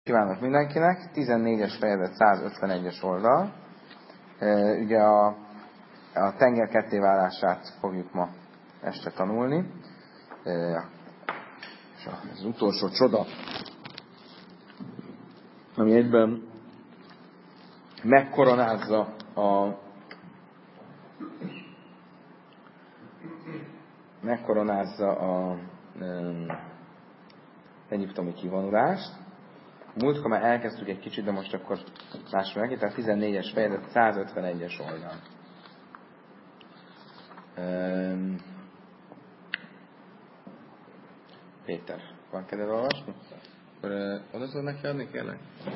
Kívánok mindenkinek! 14-es fejezet 151-es oldal. Ugye a tenger kettéválását fogjuk ma este tanulni. És az utolsó csoda, ami egyben megkoronázza a egyiptomi kivonulást. Múltkor már elkezdtük egy kicsit, de most akkor lássuk meg, itt a 14-es fejezet 151-es oldal. Péter, van kedved olvasni? Akkor oda tudod neki adni, kérlek?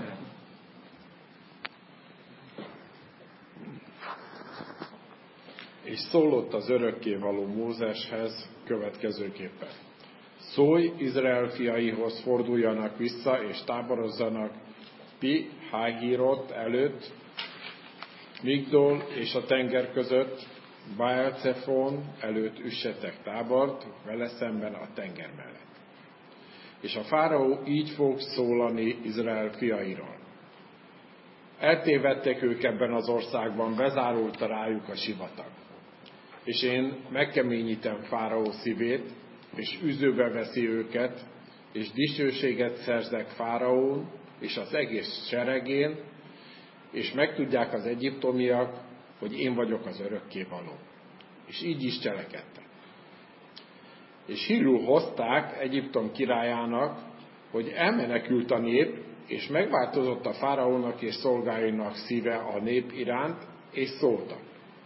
És szólott az örökkévaló Mózeshez következőképpen. Szólj Izrael fiaihoz, forduljanak vissza és táborozzanak Pi Háhírot előtt, Migdol és a tenger között, Baal-Cefon előtt üssetek tábort, vele szemben a tenger mellett. És a fáraó így fog szólani Izrael fiairól. Eltévedtek ők ebben az országban, bezárult rájuk a sivatag. És én megkeményítem fáraó szívét, és üzőbe veszi őket, és dicsőséget szerzek fáraón, és az egész seregén, és megtudják az egyiptomiak, hogy én vagyok az örökkévaló. És így is cselekedtek. És hírül hozták Egyiptom királyának, hogy elmenekült a nép, és megváltozott a fáraónak és szolgáinak szíve a nép iránt, és szóltak.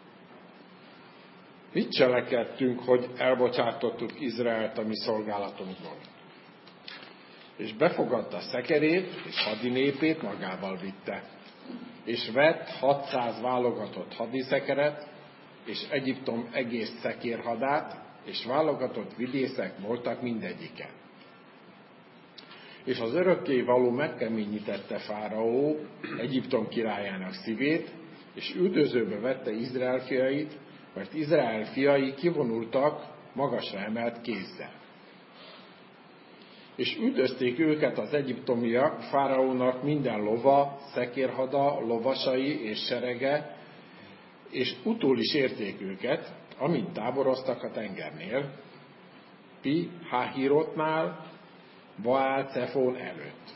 Mit cselekedtünk, hogy elbocsátottuk Izraelt a mi szolgálatunkból? És befogadta szekerét, és hadinépét magával vitte. És vett 600 válogatott hadiszekeret, és Egyiptom egész szekérhadát, és válogatott vidészek voltak mindegyiken. És az örökkévaló megkeményítette fáraó Egyiptom királyának szívét, és üldözőbe vette Izrael fiait, mert Izrael fiai kivonultak magasra emelt kézzel. És üldözték őket az egyiptomiak, fáraónak minden lova, szekérhada, lovasai és serege, és utól is érték őket, amint táboroztak a tengernél, Pi Háhírotnál, Baal-Cefon előtt.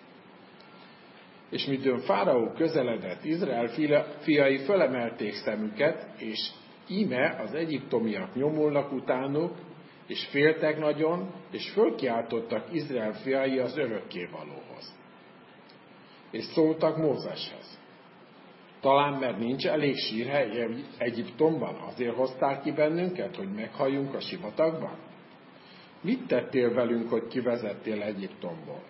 És midőn fáraó közeledett, Izrael fiai fölemelték szemüket, és íme az egyiptomiak nyomulnak utánuk, és féltek nagyon, és fölkiáltottak Izrael fiai az örökkévalóhoz. És szóltak Mózeshez. Talán mert nincs elég sírhely Egyiptomban, azért hoztál ki bennünket, hogy meghalljunk a sivatagban? Mit tettél velünk, hogy kivezettél Egyiptomból?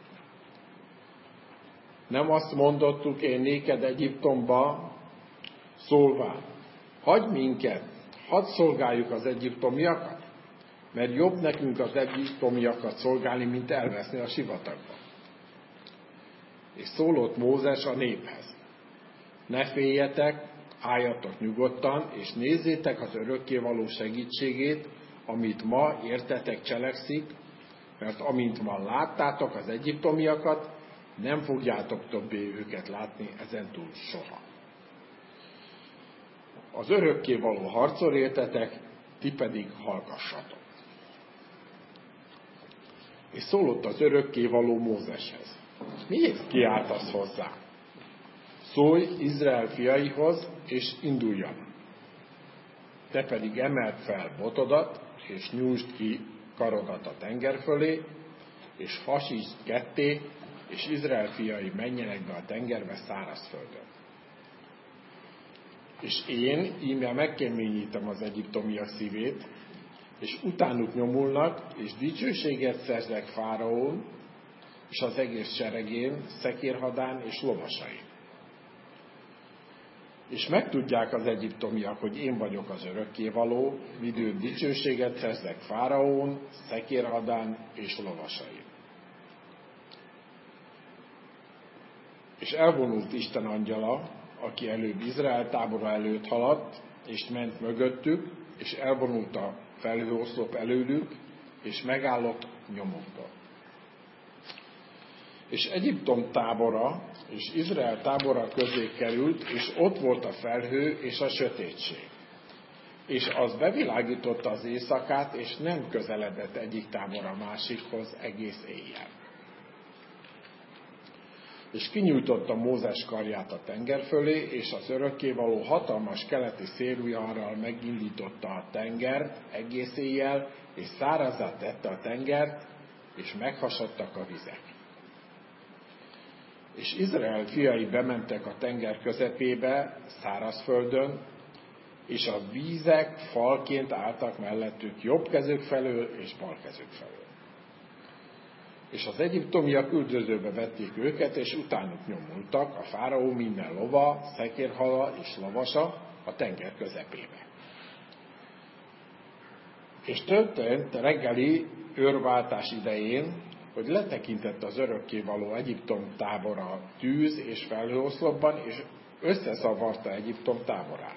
Nem azt mondottuk én néked Egyiptomba, szólván, hagyj minket, hadd szolgáljuk az egyiptomiakat, mert jobb nekünk az egyiptomiakat szolgálni, mint elveszni a sivatagba. És szólott Mózes a néphez. Ne féljetek, álljatok nyugodtan, és nézzétek az örökkévaló segítségét, amit ma értetek cselekszik, mert amint ma láttátok az egyiptomiakat, nem fogjátok többé őket látni ezentúl soha. Az örökkévaló harcol értetek, ti pedig hallgassatok. És szólott az örökkévaló Mózeshez. Miért kiáltasz hozzá? Szólj Izrael fiaihoz, és induljanak. Te pedig emeld fel botodat, és nyújtsd ki karodat a tenger fölé, és hasítsd ketté, és Izrael fiai menjenek be a tengerbe szárazföldön. És én íme megkeményítem az egyiptomiak szívét, és utánuk nyomulnak, és dicsőséget szerzek fáraón, és az egész seregén, szekérhadán és lovasain. És megtudják az egyiptomiak, hogy én vagyok az örökkévaló, midőn dicsőséget szerzek fáraón, szekérhadán és lovasain. És elvonult Isten angyala, aki előbb Izrael tábora előtt haladt, és ment mögöttük, és elvonult a felhőoszlop előlük, és megállott nyomuktól. És Egyiptom tábora és Izrael tábora közé került, és ott volt a felhő és a sötétség. És az bevilágította az éjszakát, és nem közeledett egyik tábor a másikhoz egész éjjel. És kinyújtotta Mózes karját a tenger fölé, és az örökkévaló hatalmas keleti szélviharral megindította a tengert egész éjjel, és szárazzá tette a tengert, és meghasadtak a vizek. És Izrael fiai bementek a tenger közepébe, szárazföldön, és a vízek falként álltak mellettük jobb kezük felől és bal kezük felől. És az egyiptomiak üldözőbe vették őket, és utánuk nyomultak a fáraó minden lova, szekérhala és lovasa a tenger közepébe. És történt reggeli őrváltás idején, hogy letekintett az örökkévaló Egyiptom tábora tűz és felhőoszlopban, és összeszavarta Egyiptom táborát.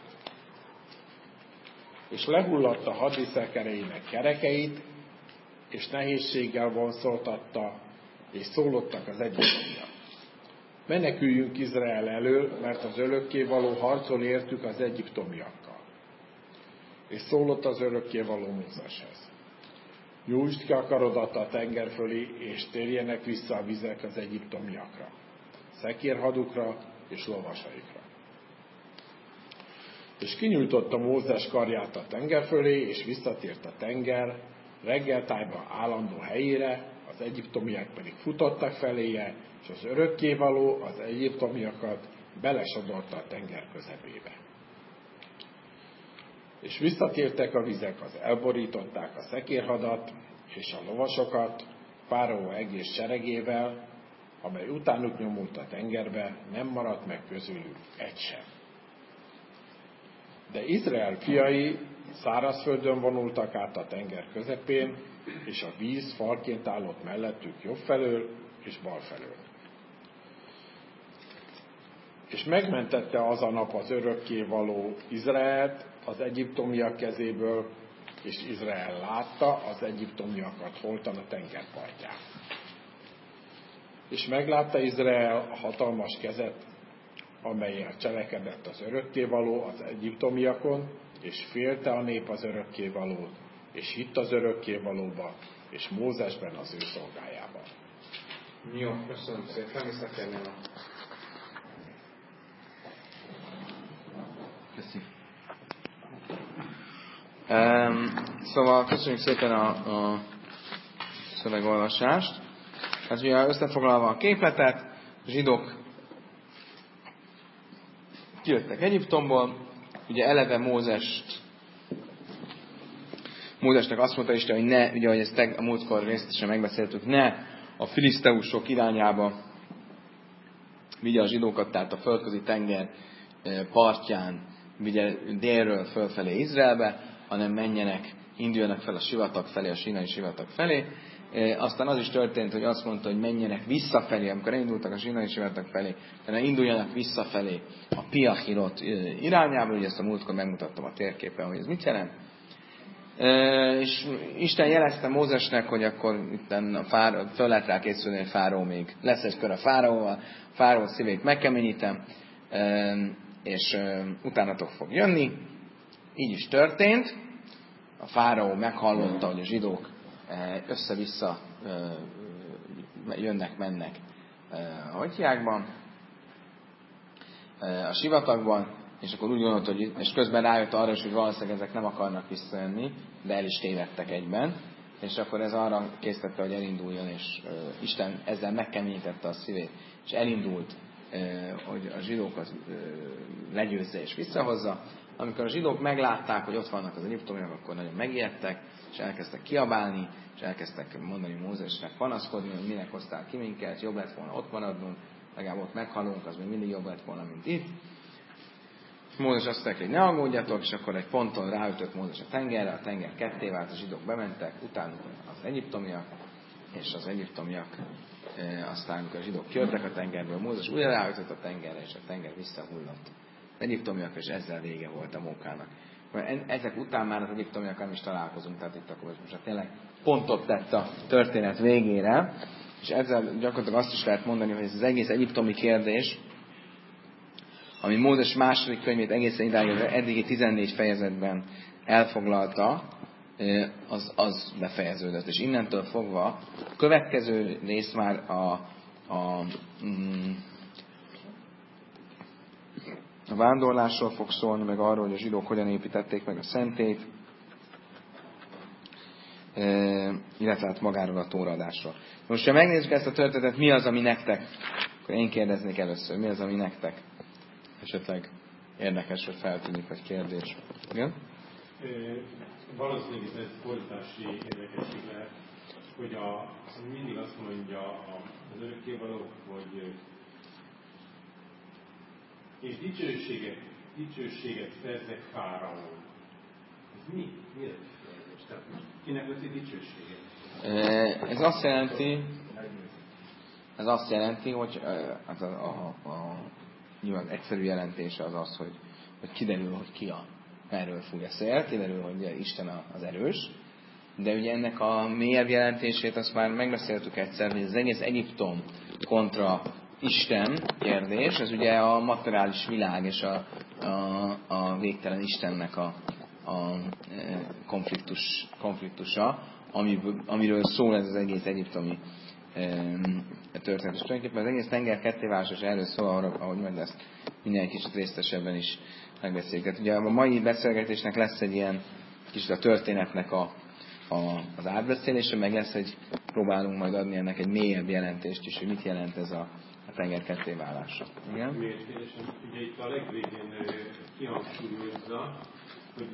És lehullatta hadiszekereinek kerekeit, és nehézséggel vonszoltatta, és szólottak az egyiptomiak. Meneküljünk Izrael elől, mert az örökkévaló harcol értük az egyiptomiakkal. És szólott az örökkévaló Mózeshez. Nyújtsd ki a karodat a tenger fölé, és térjenek vissza a vizek az egyiptomiakra, szekérhadukra és lovasaikra. És kinyújtotta Mózes karját a tenger fölé, és visszatért a tenger, reggeltájban állandó helyére, az egyiptomiak pedig futottak feléje, és az örökkévaló az egyiptomiakat belesodorta a tenger közepébe. És visszatértek a vizek, az elborították a szekérhadat és a lovasokat, fáraó egész seregével, amely utánuk nyomult a tengerbe, nem maradt meg közülük egy sem. De Izrael fiai szárazföldön vonultak át a tenger közepén, és a víz falként állott mellettük jobb felől és bal felől. És megmentette az a nap az örökkévaló Izraelt az egyiptomiak kezéből, és Izrael látta az egyiptomiakat holtan a tengerpartján. És meglátta Izrael a hatalmas kezet, amellyel cselekedett az örökkévaló az egyiptomiakon, és félte a nép az örökkévalót, és hitt az örökkévalóba, és Mózesben az ő szolgájában. Jó, köszönöm szépen, visszatérném a... Köszönöm. Szóval köszönjük szépen a szövegolvasást. Hát ugye összefoglalva a képletet, a zsidók kijöttek Egyiptomból, ugye eleve Mózesnek azt mondta Isten, hogy ne, ugye, hogy ezt a múltkor részletesen megbeszéltük, ne a filiszteusok irányába vigye a zsidókat, tehát a földközi tenger partján vigye délről fölfelé Izraelbe, hanem induljanak fel a sivatag felé, a sínai sivatag felé. Aztán az is történt, hogy azt mondta, hogy menjenek visszafelé, amikor elindultak a sínai sivatag felé, tehát induljanak visszafelé a Piahirot irányába, ugye ezt a múltkor megmutattam a térképen, hogy ez mit jelent. És Isten jelezte Mózesnek, hogy akkor föl lehet rá készülni, hogy fáraó még lesz egy kör a fáraóval, fáraó szívét megkeményítem, és utánatok fog jönni. Így is történt. A fáraó meghallotta, hogy a zsidók össze-vissza jönnek-mennek a hagyjákban, a sivatagban, és akkor úgy gondolt, hogy, és közben rájött arra is, hogy valószínűleg ezek nem akarnak visszajönni, de el is tévedtek egyben, és akkor ez arra késztette, hogy elinduljon, és Isten ezzel megkeményítette a szívét, és elindult, hogy a zsidókat legyőzze és visszahozza. Amikor a zsidók meglátták, hogy ott vannak az egyiptomiak, akkor nagyon megijedtek, és elkezdtek kiabálni, és elkezdtek mondani Mózesnek, panaszkodni, hogy minek hoztál ki minket, jobb lett volna ott maradnunk, legalább ott meghalunk, az még mindig jobb lett volna, mint itt. Mózes azt mondta, hogy ne aggódjatok, és akkor egy ponton ráütött Mózes a tengerre, a tenger ketté vált, a zsidók bementek, utána az egyiptomiak, és az egyiptomiak, aztán amikor a zsidók kijöttek a tengerből, Mózes újra ráütött a tengerre, és a tenger visszahullott. Az egyiptomiak, és ezzel vége volt a munkának. Ezek után már az egyiptomiak nem is találkozunk, tehát itt akkor most tényleg pontot tett a történet végére, és ezzel gyakorlatilag azt is lehet mondani, hogy ez az egész egyiptomi kérdés, ami Mózes második könyvét egészen idáig az eddigi 14 fejezetben elfoglalta, az befejeződött. És innentől fogva a következő rész már a vándorlásról fog szólni, meg arról, hogy a zsidók hogyan építették meg a szentét, illetve hát magáról a tóraadásról. Most, ha megnézzük ezt a történetet, mi az, ami nektek? Akkor én kérdeznék először, mi az, ami nektek esetleg érdekes, vagy feltűnik, vagy kérdés. Igen? Valószínűleg ez fordítási érdekesség lehet, hogy mindig azt mondja az örökkévaló, hogy és dicsőséget szerzek Fáraón. Ez mi? Mi ez? Tehát kinek lesz egy dicsőséget? Ez azt jelenti, hogy az nyilván egyszerű jelentése az, hogy kiderül, hogy merről fúj a szél, kiderül, hogy Isten az erős, de ugye ennek a mélyebb jelentését azt már megbeszéltük egyszer, hogy az egész Egyiptom kontra Isten kérdés, ez ugye a materiális világ és a végtelen Istennek a konfliktusa, amiről szól ez az egész egyiptomi történet. És tulajdonképpen az egész tenger kettéválása erről szól, ahogy majd ezt minden kicsit részletesebben is megbeszéljük. Tehát ugye a mai beszélgetésnek lesz egy ilyen kicsit a történetnek az átbeszélése, meg lesz próbálunk majd adni ennek egy mélyebb jelentést is, hogy mit jelent ez a tenger kettéválása. Igen? Miért? Ugye itt a legvégén kihangsúlyozza, hogy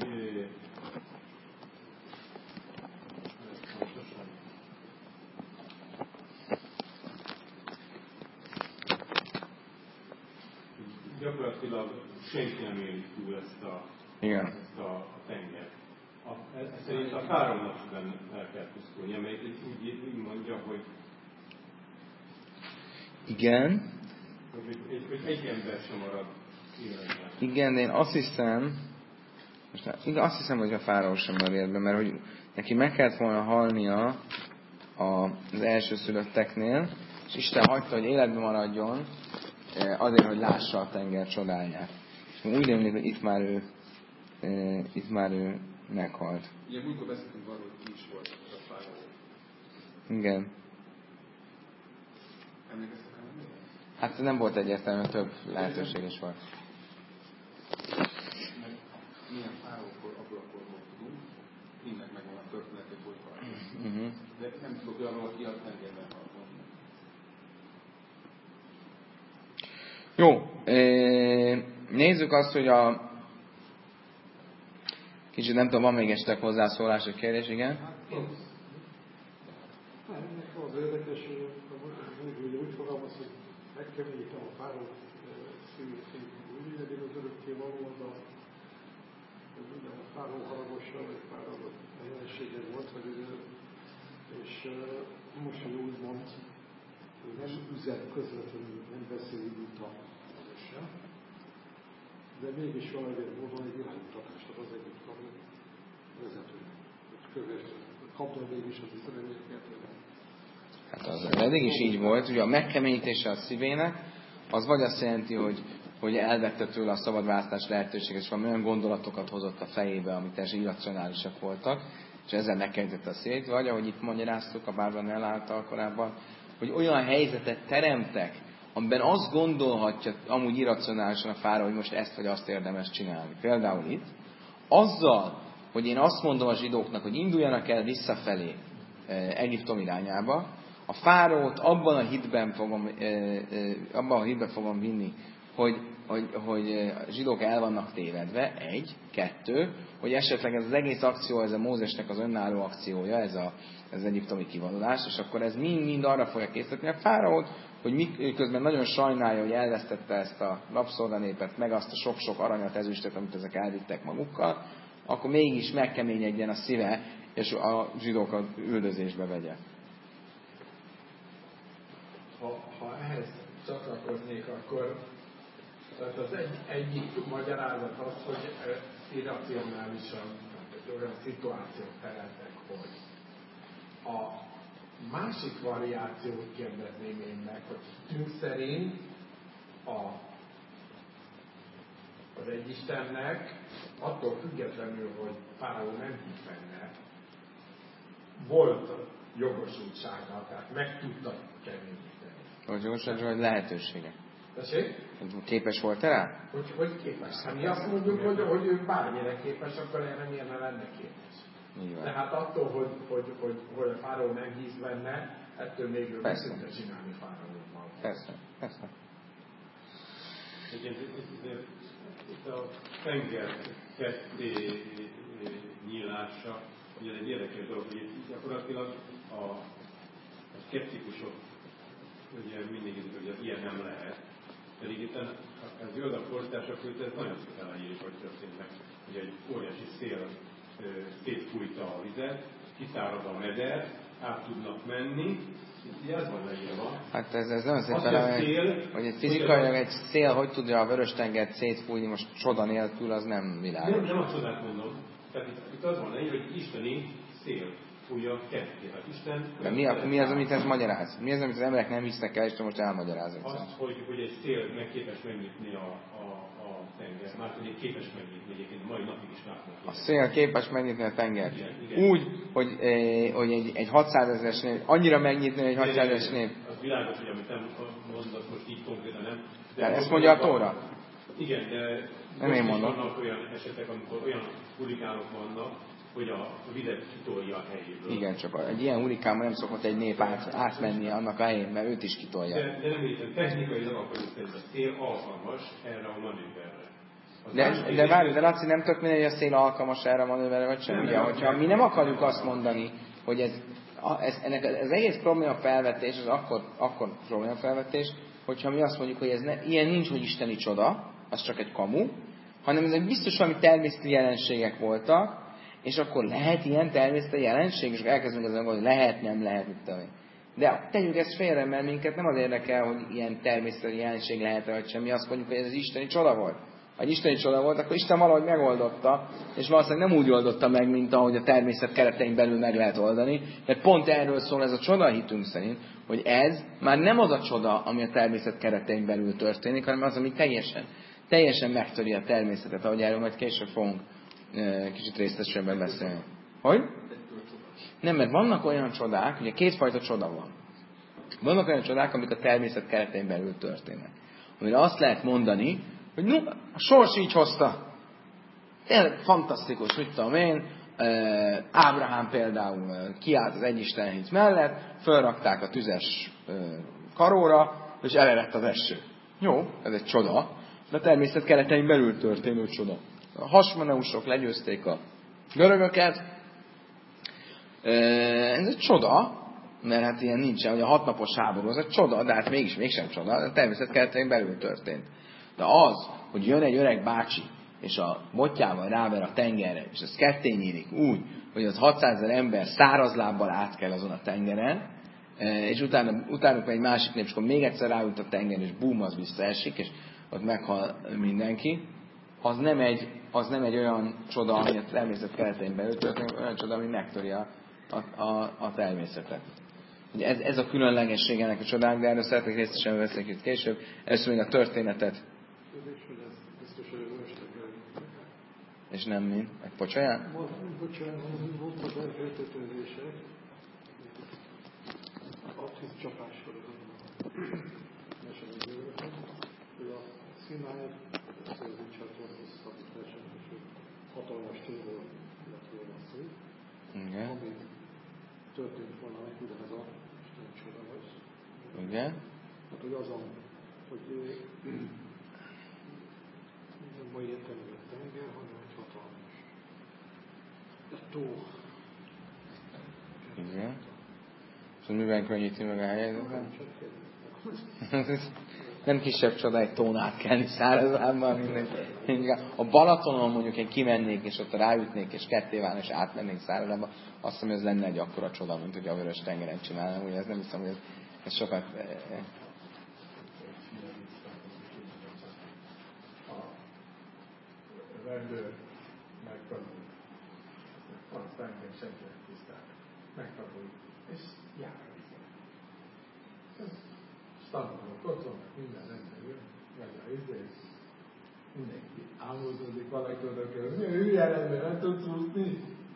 gyakorlatilag senki nem éli túl ezt a tengert. Ez szerint a Fáraónak sem el kell pusztulni, amelyik úgy mondja, hogy igen. Hogy egy ember sem marad életben. Igen, de én azt hiszem, hogy a Fáraó sem marad életben, mert hogy neki meg kellett volna halnia az elsőszülötteknél, és Isten hagyta, hogy életben maradjon, azért, hogy lássa a tenger csodáját. És úgy rémlik, hogy itt már ő meghalt. Ugye múltkor beszéltünk arról, hogy ki is volt a Fáraó. Igen. Emlékeztek rá, mi? Hát nem volt egyértelmű, több lehetőség is volt. Milyen Fáraókról, abból a korból tudunk, mindnek megvan a történet, hogy volt Fáraó. De nem tudok olyanról, aki a tengerben halt. Jó, nézzük azt, hogy kicsit nem tudom, van még esetleg hozzászólás, egy kérdés, igen? Ennek az érdekes, hogy úgy fogalmaz, hogy megkeményítem a Fáraó szívét. Úgy legyen az örökké való az minden a Fáraó haragossal, vagy Fáraó jelensége volt, és most, hogy úgy mond, hogy nem üzet közvetlenül, nem beszél úgy a de mégis valamilyen módon egy iránymutatást ad az egyiptomi vezetőnek. Kapta mégis az izraelieket. Hát az eddig is így volt, ugye a megkeményítése a szívének, az vagy azt jelenti, hogy elvette tőle a szabad választás lehetőséget, és valami olyan gondolatokat hozott a fejébe, amik teljesen irracionálisak voltak, és ezzel megkeményítette a szívét, vagy ahogy itt magyaráztuk a Bárban eláltal korábban, hogy olyan helyzetet teremtek, amiben azt gondolhatja amúgy irracionálisan a Fáraó, hogy most ezt vagy azt érdemes csinálni. Például itt, azzal, hogy én azt mondom a zsidóknak, hogy induljanak el visszafelé Egyiptom irányába, a Fáraót abban a hitben fogom vinni, hogy a zsidók el vannak tévedve, 1, 2, hogy esetleg ez az egész akció, ez a Mózesnek az önálló akciója, ez az egyiptomi kivonulás, és akkor ez mind arra fogja készíteni a Fáraót, hogy miközben nagyon sajnálja, hogy elvesztette ezt a rabszolganépet, meg azt a sok-sok aranyat, ezüstöt, amit ezek elvittek magukkal, akkor mégis megkeményedjen a szíve, és a zsidókat üldözésbe vegye. Ha ehhez csatlakoznék, akkor tehát az egyik magyarázat az, hogy irracionálisan egy olyan szituációt teremtek, hogy másik variációt kérdezném én meg, hogy hitünk szerint az Egyistennek, attól függetlenül, hogy Fáraó nem hitt benne, volt jogosultsága, tehát meg tudta keményíteni. Hogy jogosultsága, hogy lehetősége. Tessék? Képes volt rá? Hogy képes? Hát mi azt mondjuk, hogy ő bármire képes, akkor erre miért ne lenne képes. Tehát attól, hogy a Fáraó nem hisz benne, ettől még ő meg tudja csinálni Fáraóval. Persze, persze. Itt a tenger ketté nyílása, ugye egy érdekes dolog, hogy gyakorlatilag a szkeptikusok ugye mindig izzik, hogy ilyen nem lehet. Pedig itt a zöld a fordítások között ez nagyon szépen leírik, hogy történt meg, hogy egy óriási szél szétfújta a vizet, kiszárad a meder, át tudnak menni, így ez van leírva. Hát ez nagyon szépen, hogy egy fizikailag egy szél hogy tudja a Vörös-tengert szétfújni most csoda nélkül, az nem világos. Nem a csodát mondom. Tehát itt az van leírva, hogy isteni szél fújja ketté. Hát Isten... De mi az, amit ez magyaráz? Mi az, amit az emberek nem hisznek el, és te most elmagyarázod? Azt, hogy egy szél meg képes megnyitni a tenger. Már pedig képes megnyitni, egyébként mai napig is látnak. A szél képes megnyitni a tengert. Igen. Úgy, hogy egy 600 ezeres nép, annyira megnyitni, hogy egy 600 ezeres nép. Az világos, hogy amit nem mondasz most így konkrétan nem. De ezt mondja a Tóra? Igen, de nem én mondom. Vannak olyan esetek, amikor olyan hurikánok vannak, hogy a vizet kitolja a helyéből. Igen, csak egy ilyen hurikánban nem szokott egy nép átmenni annak a helyén, mert őt is kitolja. De nem értem, technikailag akkor szerint a szél alkalmas erre a manőverre. De várj, de Laci, nem tök mindegy, hogy a szél alkalmas erre a manőverre, vagy sem. Ugye, hogyha mi nem akarjuk azt mondani, hogy ennek az egész probléma felvetés, az akkor probléma felvetés, hogyha mi azt mondjuk, hogy ilyen nincs, hogy isteni csoda, az csak egy kamu, hanem ezek biztos valami természeti jelenségek voltak, és akkor lehet ilyen természeti jelenség, és elkezdünk ezen gondolni, lehet, nem lehet, mit tudom én. De tegyük ezt félre, mert minket nem az érdekel, hogy ilyen természeti jelenség lehet-e, vagy sem. Mi azt mondjuk, hogy ez az isteni csoda volt. Ha egy isteni csoda volt, akkor Isten valahogy megoldotta, és valószínűleg nem úgy oldotta meg, mint ahogy a természet keretein belül meg lehet oldani, mert pont erről szól ez a csoda a hitünk szerint, hogy ez már nem az a csoda, ami a természet keretein belül történik, hanem az, ami teljesen megtöri a természetet, ahogy erről majd később fogunk kicsit részletesebben beszélni. Hogy? Nem, mert vannak olyan csodák, ugye kétfajta csoda van. Vannak olyan csodák, amik a természet keretein belül történnek. Amire azt lehet mondani, hogy no, a sors így hozta. Tényleg fantasztikus, mit tudom én. Ábrahám például kiállt az egyisten hit mellett, fölrakták a tüzes karóra, és elerett az eső. Jó, ez egy csoda, de a természet keretein belül történő csoda. A hasmoneusok legyőzték a görögöket. Ez egy csoda, mert hát ilyen nincsen, hogy a 6 napos háború, az egy csoda, de hát mégsem csoda, a természet keretein belül történt. De az, hogy jön egy öreg bácsi, és a botjával ráver a tengerre, és ez ketté nyílik úgy, hogy az 600 000 ember száraz lábbal át kell azon a tengeren, és utánuk egy másik nép, és akkor még egyszer ráült a tengeren, és bum, az visszaesik, és ott meghal mindenki, az nem egy olyan csoda, ami a természet keretein belül történik, olyan csoda, ami megtöri a természetet. Ugye ez a különlegesség ennek a csodának, de erről szeretnék részesen beszélni itt később. Először még a történetet. És nem mint? Egy pocsaján? Bocsánat, volt az elkötetőzések, aktív csapássorozatban. Mesemegyőröket, hogy a Szinály szerzői csatornához szabításán, és hatalmas tényről lett volna szó. Igen. Ami történt volna meg, ugyanez a Isten csoda lesz. Igen. Hát, hogy azon, hogy nem mai értelmű a tenger, hanem egy hatalmas tó. Igen. És miben könnyíti meg a helyzetet? Nem kisebb csoda egy tón átkelni szárazlábbal, minden. A Balatonon mondjuk én kimennék, és ott ráütnék, és ketté válna, és átmennék szárazlábbal, azt hiszem, hogy ez lenne egy akkora csoda, mint hogy a Vörös-tengeren csinálnám. Ugye ez nem hiszem, hogy ez sokat... A rendőr megtanul. Azt engem senki nem tisztál. Megtanul és jár a vizet. Standardok ott vannak, minden rendben jön, megy a izé, mindenki álmodódik, valaki oda kell, mi a hülye rendben, nem tudsz úszni?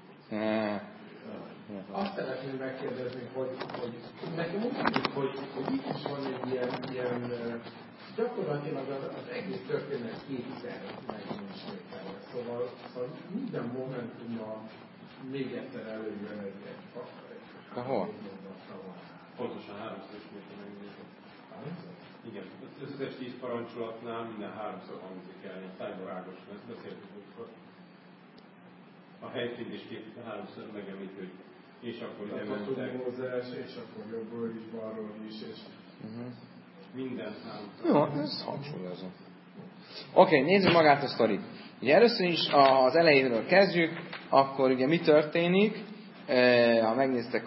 Azt szeretném megkérdezni, hogy nekem úgy tűnik, hogy itt is van egy ilyen gyakorlatilag az egész történet kétszer megismételve. Szóval minden momentumban még egyszer előjön egy Ahol? Pontosan 3-szor ismétel megnézni. Igen, az összes 10 parancsolatnál minden 3-szor hangzik el, ilyen szájbarágos, ezt beszéltük múltkor. A helyszínt is 3-szor megemlít, hogy és akkor ide mentek. Mózes, és akkor jobbról is, balról is, és... Minden 3-szor. Jó, ez hangsúlyozó. Oké, nézzük magát a sztorit. Ugye először is az elejéről kezdjük, akkor ugye mi történik, ha megnéztek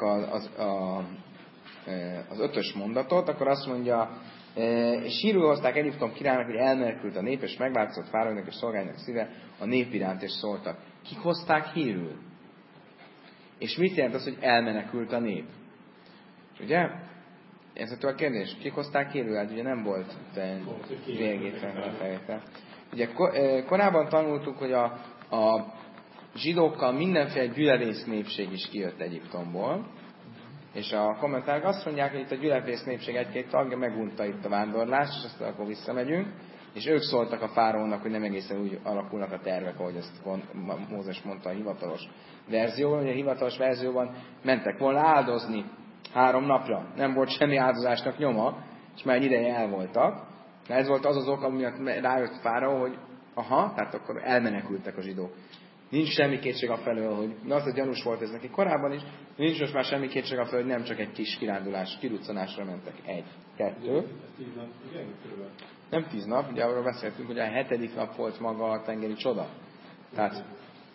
az 5-ös mondatot, akkor azt mondja, és hírül hozták Egyiptom királynak, hogy elmenekült a nép, és megváltozott fáraónak és szolgáinak szíve a nép iránt, és szóltak. Kik hozták hírül? És mit jelent az, hogy elmenekült a nép? Ugye? Ez a kérdés. Kik hozták hírül? Hát ugye nem volt végétel. Ugye korábban tanultuk, hogy a zsidókkal mindenféle gyülevész népség is kijött Egyiptomból, és a kommentárok azt mondják, hogy itt a gyülevész népség egy-két tagja megunta itt a vándorlást, és aztán akkor visszamegyünk, és ők szóltak a fáraónak, hogy nem egészen úgy alakulnak a tervek, ahogy ezt Mózes mondta a hivatalos verzióban. Ugye a hivatalos verzióban mentek volna áldozni 3 napra. Nem volt semmi áldozásnak nyoma, és már egy ideje el voltak. De ez volt az ok, amiatt rájött Fáraó, hogy tehát akkor elmenekültek a zsidók. Nincs semmi kétség afelől, hogy az a gyanús volt ez neki korábban is, nincs most már semmi kétség afelől, hogy nem csak egy kis kirándulás, kiruccanásra mentek. 1, 2. Nem 10 nap, ugye arról beszéltünk, hogy a 7. nap volt maga a tengeri csoda. Tehát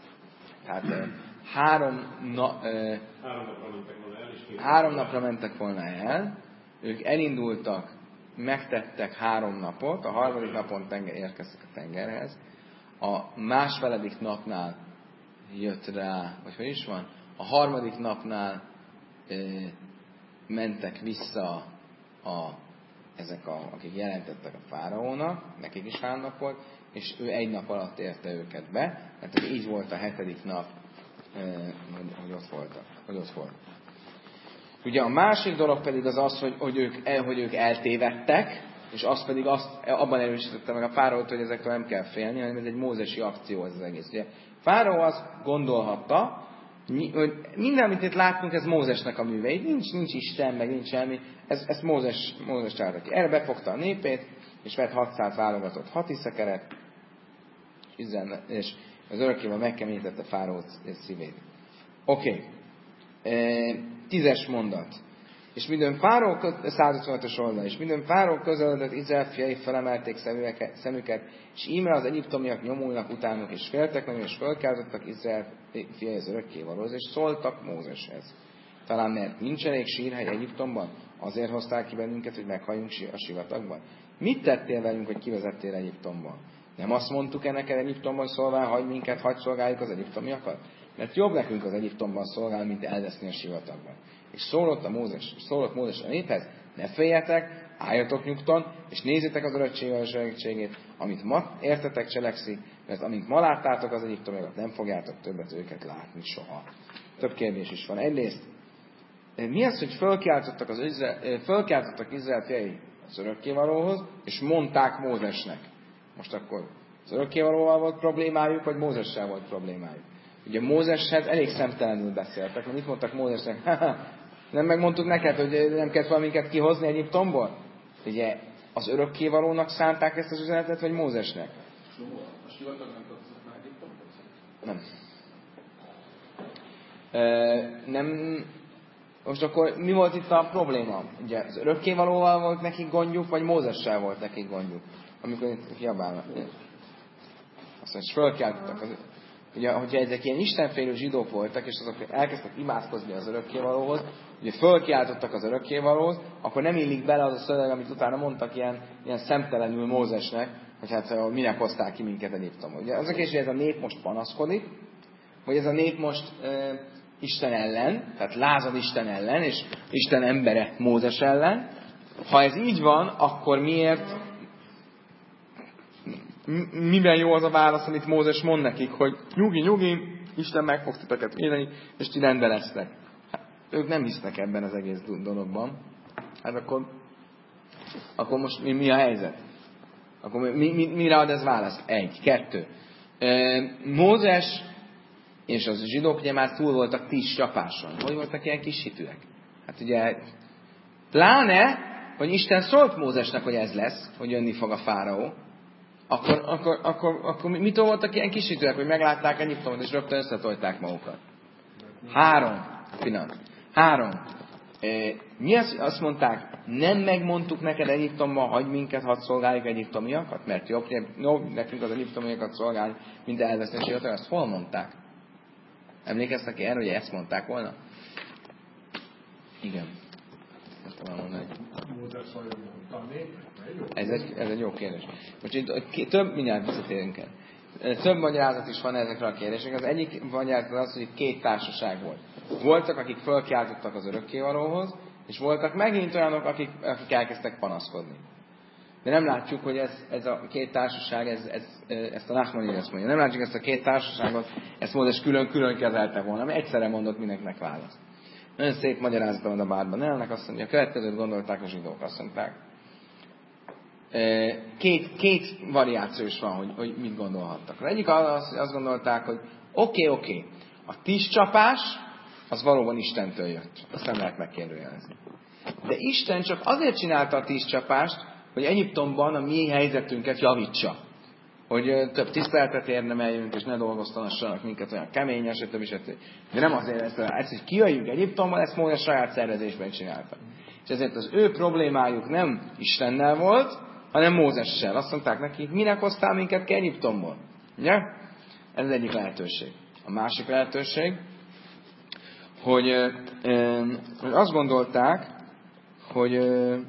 3 napra mentek volna el, ők elindultak, megtettek 3 napot, a 3. napon érkeztek a tengerhez, a 1,5. napnál jött rá, vagy hogy is van, a 3. napnál mentek vissza ezek akik jelentettek a fáraónak, nekik is 3 nap volt, és ő 1 nap alatt érte őket be, mert így volt a 7. nap, hogy ott volt. Ugye a másik dolog pedig az, hogy ők eltévedtek, és azt pedig abban erősítette meg a fáraót, hogy ezektől nem kell félni, hanem ez egy mózesi akció ez az egész. Ugye Fáraó azt gondolhatta, hogy minden, amit itt látunk, ez Mózesnek a művei. Nincs Isten, meg nincs semmi. Ezt Mózes csinálta ki. Erre befogta a népét, és vett 600 válogatott hadiszekeret, és az örökkéval megkeményítette Fáraó szívét. Oké. 10-es mondat. És minden Fáraó, 125-ös oldal, és minden Fáraó közeledett, Izrael fiai felemelték szemüket, és íme az egyiptomiak nyomulnak utánuk, és féltek nagyon, és fölkeltottak Izrael fiai az örökkévalóhoz, és szóltak Mózeshez. Talán mert nincs elég sírhely Egyiptomban, azért hoztál ki bennünket, hogy meghalljunk a sivatagban. Mit tettél velünk, hogy kivezettél Egyiptomban? Nem azt mondtuk-e neked Egyiptomban szólván, hagyj minket, hagyj szolgáljuk az egyiptomiakat? Mert jobb nekünk az Egyiptomban szolgálni, mint elveszni a sivatagban. És szólott Mózes a néphez, ne féljetek, álljatok nyugton, és nézzétek az örökségvel segítségét, amit ma értetek cselekszik, mert amint ma láttátok az egyiptomiakat, nem fogjátok többet őket látni soha. Több kérdés is van. Egyrészt, mi az, hogy fölkiáltottak Izrael fiai az örökkévalóhoz, és mondták Mózesnek. Most akkor az örökkévalóval volt problémájuk, vagy Mózessel volt problémájuk? Ugye Mózeshez elég szemtelenül beszéltek, mert mit mondtak Mózesnek? Nem megmondtuk neked, hogy nem kellett valaminket kihozni Egyiptomból? Ugye az örökkévalónak szánták ezt az üzenetet, vagy Mózesnek? A sivatag nem tartozott már Egyiptomhoz? Nem. Most akkor mi volt itt a probléma? Ugye az örökkévalóval volt nekik gondjuk, vagy Mózessel volt nekik gondjuk? Amikor itt kiabálnak. Azt mondja, fölkeltottak. Ugye, hogyha ezek ilyen istenfélő zsidók voltak, és azok elkezdtek imádkozni az örökkévalóhoz, ugye fölkiáltottak az örökkévalóhoz, akkor nem illik bele az a szöveg, amit utána mondtak ilyen szemtelenül Mózesnek, hogy hát minek hozták ki minket Egyiptomból. Ugye az a kérdés, hogy ez a nép most panaszkodik, vagy ez a nép most Isten ellen, tehát lázad Isten ellen, és Isten embere Mózes ellen. Ha ez így van, akkor miért, miben jó az a válasz, amit Mózes mond nekik, hogy nyugi, Isten meg fog titeket védeni, és ti rendben lesztek. Hát, ők nem hisznek ebben az egész dologban. Hát akkor most mi a helyzet? Akkor mire ad ez választ? 1, 2. Mózes és az zsidók ugye már túl voltak 10 csapáson. Hogy voltak ilyen kis hitűek? Hát ugye, pláne, hogy Isten szólt Mózesnek, hogy ez lesz, hogy jönni fog a fáraó, akkor mitől voltak ilyen kis hitűek, hogy meglátták Egyiptomot, és rögtön összetolták magukat? 3. Mi azt mondták, nem megmondtuk neked Egyiptomban, hagyj minket, hadd szolgáljuk egyiptomiakat? Mert jobb nekünk az egyiptomiakat szolgálni, mint elveszteni, azt hol mondták? Emlékeztek erre, hogy ezt mondták volna? Igen. Ez egy jó kérdés. Most itt mindjárt visszatérünk el. Több magyarázat is van ezekre a kérdésekre. Az egyik magyarázat az, hogy 2 társaság volt. Voltak, akik fölkiáltottak az örökkévalóhoz, és voltak megint olyanok, akik elkezdtek panaszkodni. De nem látjuk, hogy ez a 2 társaság, ezt a Nachmani ezt mondja. Nem látjuk ezt a 2 társaságot, ezt Mózes külön kezelte volna, mert egyszerre mondott mindenkinek választ. Nagyon szép magyarázata van a bárban. Elnek azt mondja, a következőt gondolták a zsidók, azt mondták. 2 variáció is van, hogy mit gondolhattak. Az egyik azt gondolták, hogy oké, a 10 csapás, az valóban Istentől jött. Azt nem lehet megkérdőjelezni. De Isten csak azért csinálta a 10 csapást, hogy Egyiptomban a mi helyzetünket javítsa. Hogy több tiszteletet érdemeljünk, és ne dolgoztassanak minket olyan keményen, stb. De nem azért, hogy kijöjjünk Egyiptomban, ezt Mózes saját szervezésben csinálta. És ezért az ő problémájuk nem Istennel volt, hanem Mózessel. Azt mondták neki, minek hoztál minket ki Egyiptomból? Ugye? Ez az egyik lehetőség. A másik lehetőség, hogy azt gondolták, hogy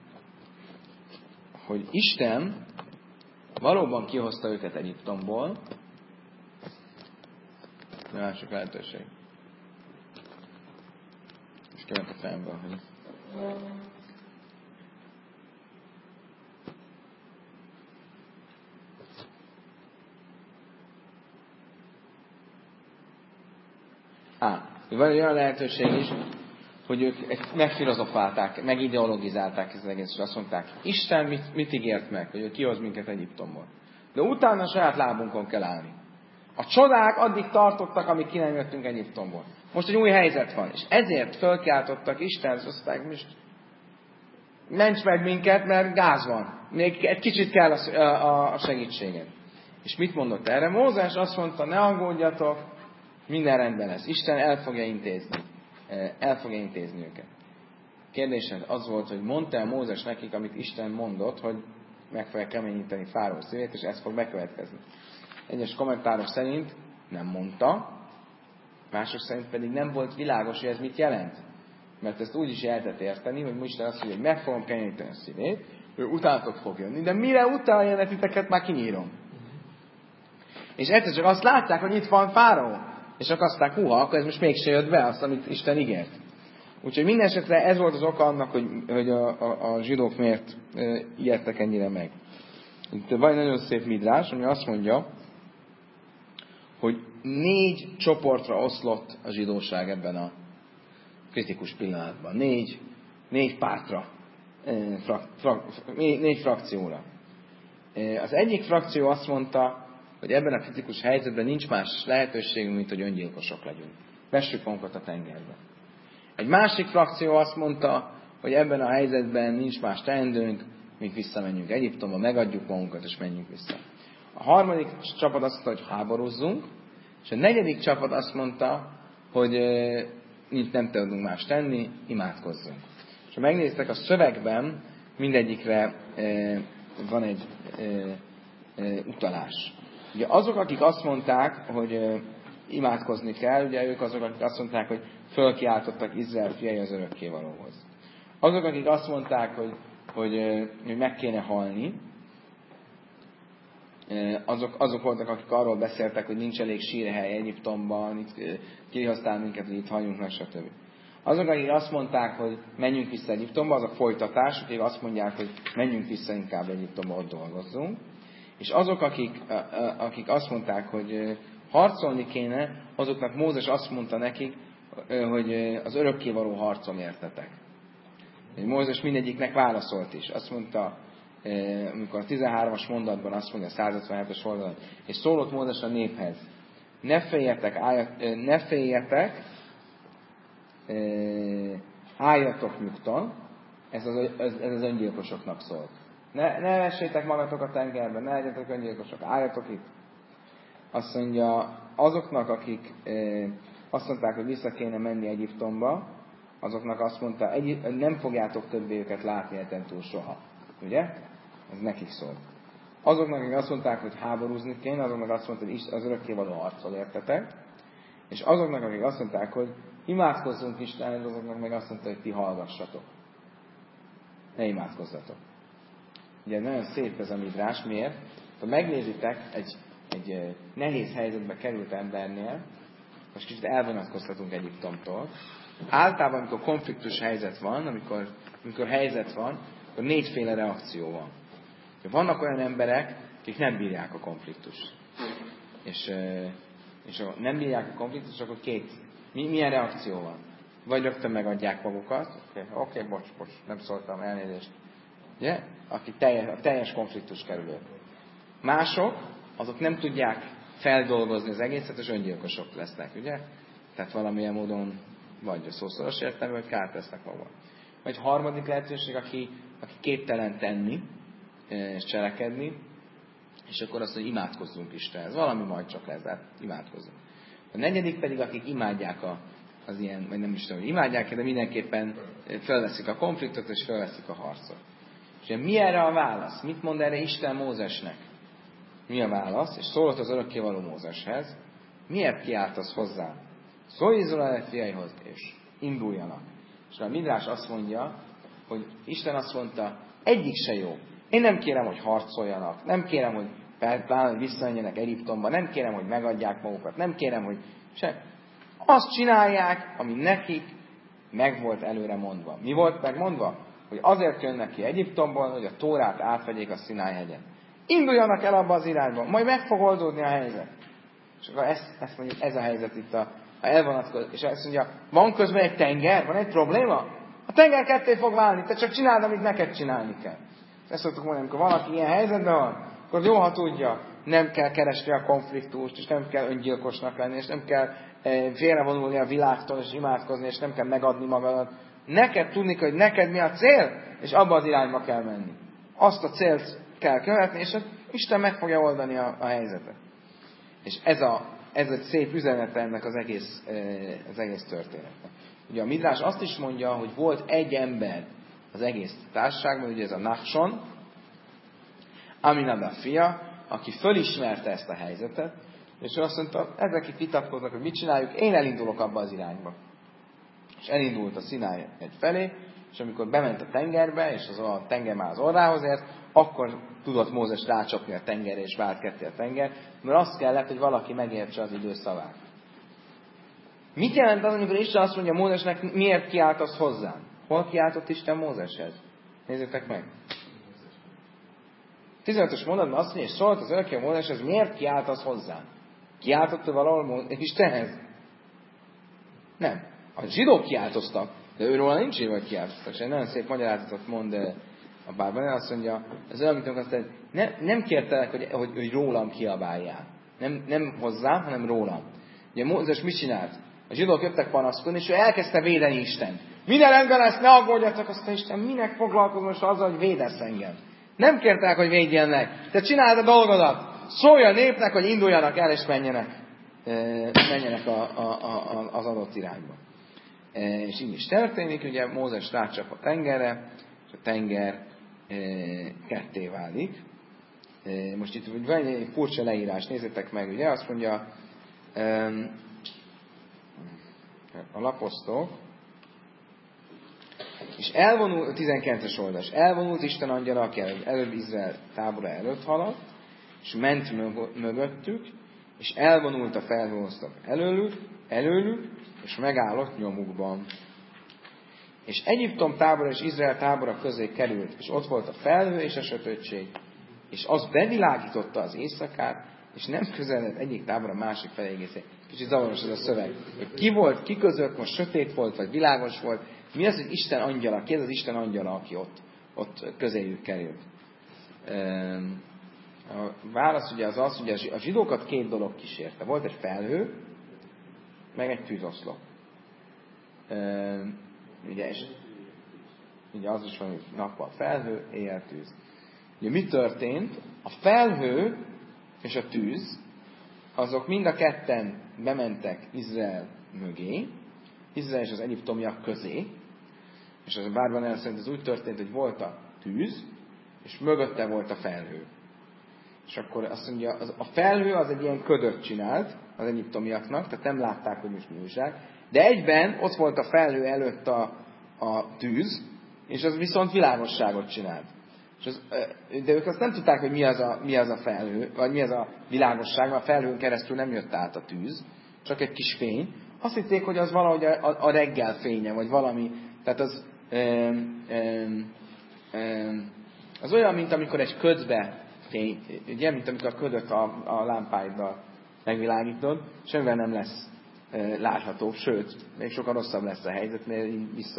Isten valóban kihozta őket Egyiptomból. A másik lehetőség. És kérlek a fejemből, hogy... Van egy olyan lehetőség is, hogy ők megfilozofálták, megideologizálták ezt az egész, és azt mondták, Isten mit ígért meg, hogy ő kihoz minket Egyiptomból. De utána saját lábunkon kell állni. A csodák addig tartottak, amíg ki nem jöttünk Egyiptomból. Most egy új helyzet van, és ezért fölkiáltottak Istenhez, azt mondták, most ments meg minket, mert gáz van. Még egy kicsit kell a segítséged. És mit mondott erre? Mózes azt mondta, ne aggódjatok, minden rendben lesz. Isten el fogja intézni őket. Kérdésed az volt, hogy mondta Mózes nekik, amit Isten mondott, hogy meg fogja keményíteni Fáraó szívét, és ez fog bekövetkezni. Egyes kommentárok szerint nem mondta, mások szerint pedig nem volt világos, hogy ez mit jelent. Mert ezt úgy is lehetett érteni, hogy Isten azt mondja, hogy meg fogom keményíteni a szívét, ő utánatok fog jönni, de mire utálja titeket, már kinyírom. És egyszer csak azt látták, hogy itt van Fáraó. És akkor azt mondták, akkor ez most mégse jött be, azt, amit Isten ígért. Úgyhogy minden esetre ez volt az oka annak, hogy a zsidók miért ijedtek ennyire meg. Itt van egy nagyon szép midrás, ami azt mondja, hogy 4 csoportra oszlott a zsidóság ebben a kritikus pillanatban. 4 pártra, 4 frakcióra. Az egyik frakció azt mondta, hogy ebben a kritikus helyzetben nincs más lehetőségünk, mint hogy öngyilkosok legyünk. Vessük magunkat a tengerbe. Egy másik frakció azt mondta, hogy ebben a helyzetben nincs más teendőnk, mint visszamenjünk Egyiptomba, megadjuk magunkat, és menjünk vissza. A harmadik csapat azt mondta, hogy háborúzzunk, és a negyedik csapat azt mondta, hogy nem tudunk más tenni, imádkozzunk. És ha megnéztek a szövegben, mindegyikre van egy utalás. Ugye azok, akik azt mondták, hogy imádkozni kell, ugye ők azok, akik azt mondták, hogy fölkiáltottak Izrael fiai az örökkévalóhoz. Azok, akik azt mondták, hogy meg kéne halni, azok voltak, akik arról beszéltek, hogy nincs elég sírhely Egyiptomban, itt kihoztál minket, hogy itt halljunk meg, stb. Azok, akik azt mondták, hogy menjünk vissza Egyiptomba, azok folytatás, akik azt mondják, hogy menjünk vissza inkább Egyiptomba, ott dolgozzunk. És azok, akik azt mondták, hogy harcolni kéne, azoknak Mózes azt mondta nekik, hogy az örökkévaló harcom értetek. Mózes mindegyiknek válaszolt is. Azt mondta, amikor a 13-as mondatban azt mondja, a 157-es oldalon, és szólott Mózes a néphez, ne féljetek, álljatok nyugton, ez az öngyilkosoknak szólt. Ne vessétek magatok a tengerbe, ne legyetek öngyilkosok, álljatok itt. Azt mondja, azoknak, akik azt mondták, hogy vissza kéne menni Egyiptomba, azoknak azt mondta, nem fogjátok többé őket látni etentúl soha. Ugye? Ez nekik szólt. Azoknak, akik azt mondták, hogy háborúzni kéne, azoknak azt mondta, hogy az örökkévaló harccal értetek. És azoknak, akik azt mondták, hogy imádkozzunk Istenhez, azoknak meg azt mondta, hogy ti hallgassatok. Ne imádkozzatok. Ugye nagyon szép ez a midrás. Miért? Ha megnézitek, egy nehéz helyzetbe került embernél, most kicsit elvonatkoztatunk Egyiptomtól. Általában, amikor konfliktus helyzet van, amikor helyzet van, akkor 4 féle reakció van. Vannak olyan emberek, akik nem bírják a konfliktust. És ha nem bírják a konfliktust, akkor milyen reakció van? Vagy rögtön megadják magukat. Oké, bocs, nem szóltam, elnézést. Ugye? Aki teljes konfliktus kerül. Mások, azok nem tudják feldolgozni az egészet, és öngyilkosok lesznek, ugye? Tehát valamilyen módon vagy a szószoros értelemben, vagy kárt tesznek maguk. Vagy harmadik lehetőség, aki képtelen tenni és cselekedni, és akkor azt mondja, imádkozzunk Istenhez. Valami majd csak lesz, hát imádkozzunk. A negyedik pedig, akik imádják az ilyen, vagy nem is tudom, hogy imádják, de mindenképpen felveszik a konfliktot, és felveszik a harcot. És mi erre a válasz? Mit mond erre Isten Mózesnek? Mi a válasz? És szólt az örökkévaló Mózeshez, miért kiáltasz hozzá? Szólj Izrael fiaihoz, és induljanak. És a Midrás azt mondja, hogy Isten azt mondta, egyik se jó. Én nem kérem, hogy harcoljanak, nem kérem, hogy pláne visszajönjenek Egyiptomba, nem kérem, hogy megadják magukat, nem kérem, hogy se. Azt csinálják, ami nekik meg volt előre mondva. Mi volt megmondva? Hogy azért jönnek ki Egyiptomból, hogy a Tórát átvegyék a Szináj hegyen. Induljanak el abba az irányba, majd meg fog oldódni a helyzet. És akkor ezt mondjuk, ez a helyzet itt a elvonatkozó. És azt mondja, van közben egy tenger, van egy probléma? A tenger ketté fog válni, te csak csináld, amit neked csinálni kell. Ezt szoktuk mondani, amikor valaki ilyen helyzetben van, akkor jó, ha tudja, nem kell keresni a konfliktust, és nem kell öngyilkosnak lenni, és nem kell félrevonulni a világtól, és imádkozni, és nem kell megadni magadat. Neked tudni, hogy neked mi a cél, és abba az irányba kell menni. Azt a célt kell követni, és Isten meg fogja oldani a helyzetet. És ez egy szép üzenete ennek az egész történetnek. Ugye a Midrás azt is mondja, hogy volt egy ember az egész társaságban, ugye ez a Nachson, Aminadab fia, aki fölismerte ezt a helyzetet, és ő azt mondta, ezek itt vitatkoznak, hogy mit csináljuk, én elindulok abba az irányba. És elindult a Szináj egy felé, és amikor bement a tengerbe, és a tenger már az orrához ért, akkor tudott Mózes rácsapni a tengerre, és vált ketté a tenger, mert azt kellett, hogy valaki megértse az idő szavát. Mit jelent az, amikor Isten azt mondja Mózesnek, miért kiáltasz hozzám? Hol kiáltott Isten Mózeshez? Nézzétek meg! 15-ös mondatban azt mondja, és szólt az örökkévaló Mózeshez, miért kiáltasz hozzám? Kiáltott valahol Istenhez? Nem. A zsidók kiáltoztak, de őről nincs írva, hogy kiáltoztak. És egy nagyon szép magyarázatot mond a Bárban, azt mondja, az olyan, mint azt mondja, nem kértelek, hogy rólam kiabáljál. Nem hozzám, hanem rólam. Ugye Mózes mit csinált? A zsidók jöttek panaszkodni, és ő elkezdte védeni Istent. Minden rendben lesz, ne aggódjatok, azt mondja, Isten, minek foglalkozom most azzal, hogy védesz engem? Nem kértek, hogy védjenek. Te csináld a dolgodat. Szólj a népnek, hogy induljanak el, és menjenek az adott irányba. És így is történik, ugye Mózes rácsap a tengerre, és a tenger ketté válik. Most itt van egy furcsa leírás, nézzétek meg, ugye azt mondja a lapoztok, és elvonult, a 19-es oldal, elvonult Isten angyala, aki előbb Izrael tábora előtt haladt, és ment mögöttük, és elvonult a felhőoszlop előlük, és megállott nyomukban. És Egyiptom tábora és Izrael tábora közé került, és ott volt a felhő és a sötétség, és az bevilágította az éjszakát, és nem közeledett egyik tábor a másik felé egészén. Kicsit zavaros ez a szöveg. Hogy ki volt, ki között, most sötét volt, vagy világos volt. Mi az, hogy Isten angyala? Ki ez az Isten angyala, aki ott közéjük került? A válasz ugye az, hogy a zsidókat két dolog kísérte. Volt egy felhő, meg egy tűzoszlop. Ugye az is van, hogy nappal felhő, éjjel tűz. Ugye mi történt? A felhő és a tűz, azok mind a ketten bementek Izrael mögé, Izrael és az egyiptomiak közé, és az a Bárban szerint ez úgy történt, hogy volt a tűz, és mögötte volt a felhő. És akkor azt mondja, a felhő az egy ilyen ködöt csinált az egyiptomiaknak, tehát nem látták, hogy most mi újság, de egyben ott volt a felhő előtt a tűz, és az viszont világosságot csinált. De ők azt nem tudták, hogy mi az a felhő, vagy mi az a világosság, mert a felhőn keresztül nem jött át a tűz, csak egy kis fény. Azt hitték, hogy az valahogy a reggel fénye, vagy valami. Tehát az olyan, mint amikor egy ködbe fény, ugye, mint amikor a ködöt a lámpáiddal megvilágítod, semmivel nem lesz látható, sőt, még sokkal rosszabb lesz a helyzet, mert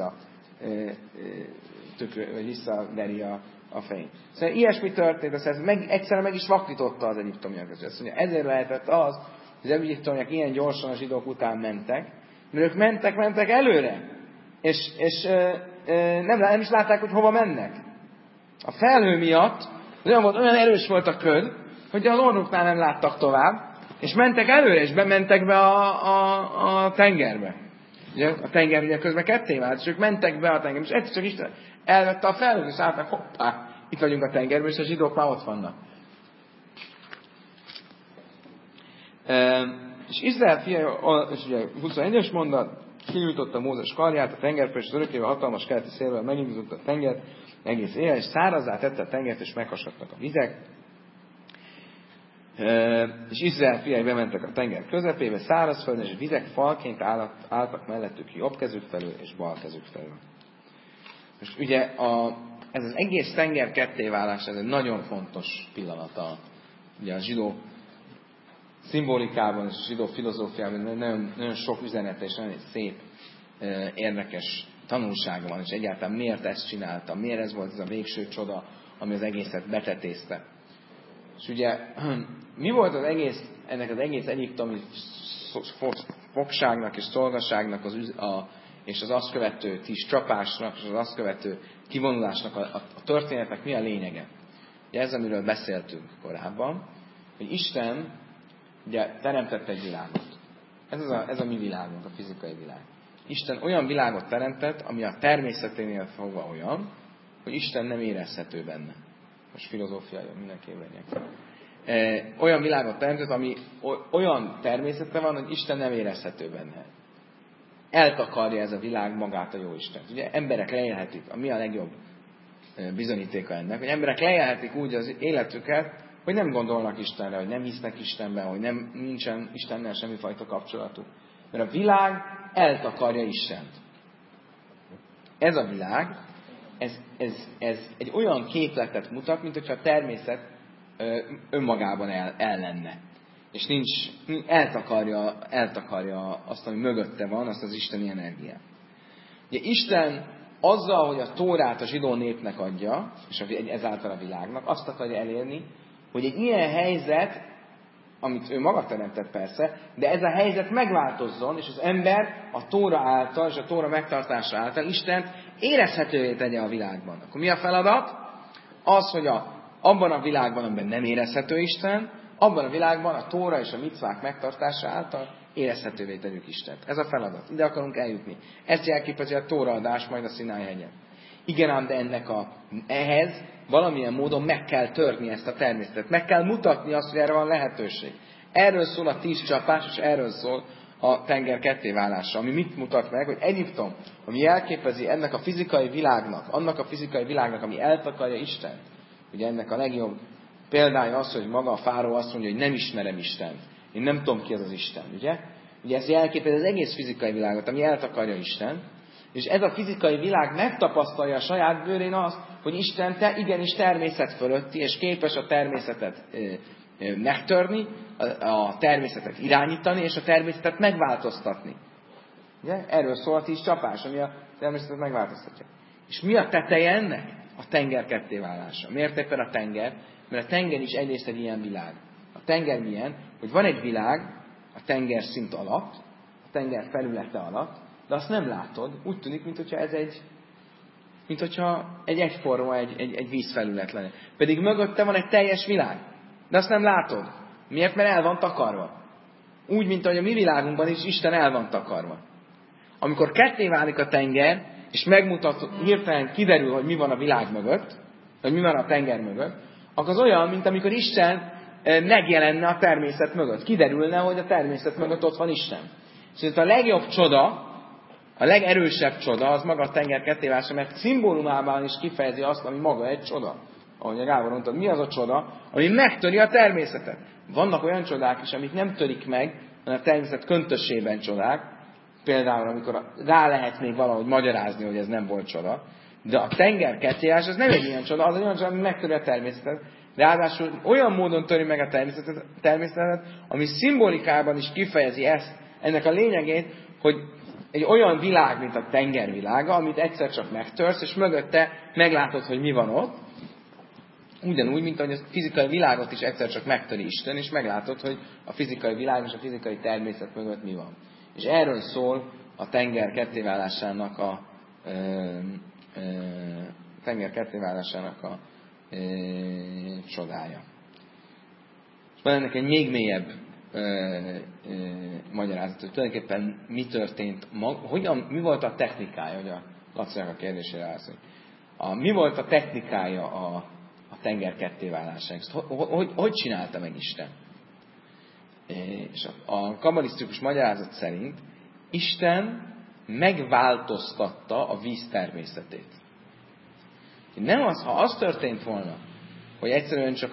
visszaveri a fény. Szóval ilyesmi történt, egyszerűen meg is vakította az egyiptomiak között. Azt mondja, ezért lehetett az, hogy az egyiptomiak ilyen gyorsan a zsidók után mentek, mert ők mentek előre, és nem is látták, hogy hova mennek. A felhő miatt olyan erős volt a köd, hogy az orruknál nem láttak tovább, és mentek előre, és bementek be a tengerbe. Ugye, a tenger ugye közben ketté vált, és ők mentek be a tengerbe, és egyszer csak Isten elvette a felhőt, és álltak, hoppá, itt vagyunk a tengerben, és a zsidók már ott vannak. És Izrael fia, és ugye 21-es mondat, kinyújtotta Mózes karját, a tengerpől, és az örökkével hatalmas keleti szélvel megindította a tengert, egész éjjel, és szárazzá tette a tengert, és meghasadtak a vizek. És Izrael fiai bementek a tenger közepébe, szárazföldön, és vizek falként álltak mellettük jobb kezük felől, és bal kezük felől. Most ugye ez az egész tenger kettéválás, ez egy nagyon fontos pillanat ugye a zsidó szimbolikában és a zsidó filozófiában, nagyon, nagyon sok üzenete és nagyon szép, érdekes tanulsága van, és egyáltalán miért ezt csinálta, miért ez volt ez a végső csoda, ami az egészet betetézte. És ugye, mi volt ennek az egész egyiptomi fogságnak és szolgaságnak és az azt követő 10 csapásnak, és az azt követő kivonulásnak a történetnek mi a lényege? Ugye ez, amiről beszéltünk korábban, hogy Isten ugye teremtett egy világot. Ez a mi világunk, a fizikai világ. Isten olyan világot teremtett, ami a természeténél fogva olyan, hogy Isten nem érezhető benne. Most filozófia jön, mindenképpen legyen. Olyan világot teremtett, ami olyan természete van, hogy Isten nem érezhető benne. Eltakarja ez a világ magát a Jóisten. Ugye emberek leélhetik, mi a legjobb bizonyítéka ennek, hogy emberek leélhetik úgy az életüket, hogy nem gondolnak Istenre, hogy nem hisznek Istenben, hogy nincsen Istennel semmifajta kapcsolatuk. Mert a világ eltakarja Istent. Ez a világ, ez egy olyan képletet mutat, mint hogyha a természet önmagában el lenne. És eltakarja azt, ami mögötte van, azt az isteni energiát. Ugye Isten azzal, hogy a Tórát a zsidó népnek adja, és ezáltal a világnak, azt akarja elérni, hogy egy ilyen helyzet, amit ő maga teremtett persze, de ez a helyzet megváltozzon, és az ember a Tóra által, és a Tóra megtartása által Istent érezhetővé tegye a világban. Akkor mi a feladat? Az, hogy abban a világban, amiben nem érezhető Isten, abban a világban a Tóra és a micvák megtartása által érezhetővé tegyük Istent. Ez a feladat. Ide akarunk eljutni. Ezt jelképezi a Tóraadás majd a Szináj hegyen. Igen ám, de ehhez valamilyen módon meg kell törni ezt a természetet. Meg kell mutatni azt, hogy erre van lehetőség. Erről szól a 10 csapás, és erről szól a tenger kettéválása. Ami mit mutat meg, hogy Egyiptom, ami jelképezi ennek a fizikai világnak, annak a fizikai világnak, ami eltakarja Istent, ugye ennek a legjobb példája az, hogy maga a fáraó azt mondja, hogy nem ismerem Istent. Én nem tudom ki az az Isten, ugye? Ugye ez jelképez az egész fizikai világot, ami eltakarja Isten. És ez a fizikai világ megtapasztalja a saját bőrén azt, hogy Isten igenis természet fölötti, és képes a természetet megtörni, a természetet irányítani, és a természetet megváltoztatni. Ugye? Erről szól a 10 csapás, ami a természetet megváltoztatja. És mi a teteje ennek? A tenger kettéválása. Miért éppen a tenger? Mert a tenger is egyrészt egy ilyen világ. A tenger milyen? Hogy van egy világ a tenger szint alatt, a tenger felülete alatt, de azt nem látod. Úgy tűnik, mintha ez egy egyforma, egy vízfelület lenne. Pedig mögötte van egy teljes világ. De azt nem látod. Miért? Mert el van takarva. Úgy, mint ahogy a mi világunkban is Isten el van takarva. Amikor ketté válik a tenger, és megmutat, hirtelen kiderül, hogy mi van a világ mögött, hogy mi van a tenger mögött, akkor az olyan, mint amikor Isten megjelenne a természet mögött. Kiderülne, hogy a természet mögött ott van Isten. És a legjobb csoda, a legerősebb csoda az maga a tenger kettéválása, mert szimbólumában is kifejezi azt, ami maga egy csoda. Ahogy a Gábor mondta, mi az a csoda, ami megtöri a természetet. Vannak olyan csodák is, amik nem törik meg, hanem a természet köntösében csodák. Például, amikor rá lehet még valahogy magyarázni, hogy ez nem volt csoda. De a tenger kettéválása az nem egy ilyen csoda, az egy olyan csoda, ami megtöri a természetet. Ráadásul olyan módon töri meg a természetet, ami szimbolikában is kifejezi ennek a lényegét, hogy egy olyan világ, mint a tenger világa, amit egyszer csak megtörsz, és mögötte meglátod, hogy mi van ott. Ugyanúgy, mint ahogy a fizikai világot is egyszer csak megtöri Isten, és meglátod, hogy a fizikai világ és a fizikai természet mögött mi van. És erről szól a tenger kettéválásának csodája. És van ennek egy még mélyebb magyarázat, hogy tulajdonképpen mi történt, mi volt a technikája, hogy a Lacinak a kérdésére válaszol. Mi volt a technikája a tenger kettéválásának? Hogy csinálta meg Isten? És a kabbalisztikus magyarázat szerint Isten megváltoztatta a víz természetét. Nem az, ha az történt volna, hogy egyszerűen csak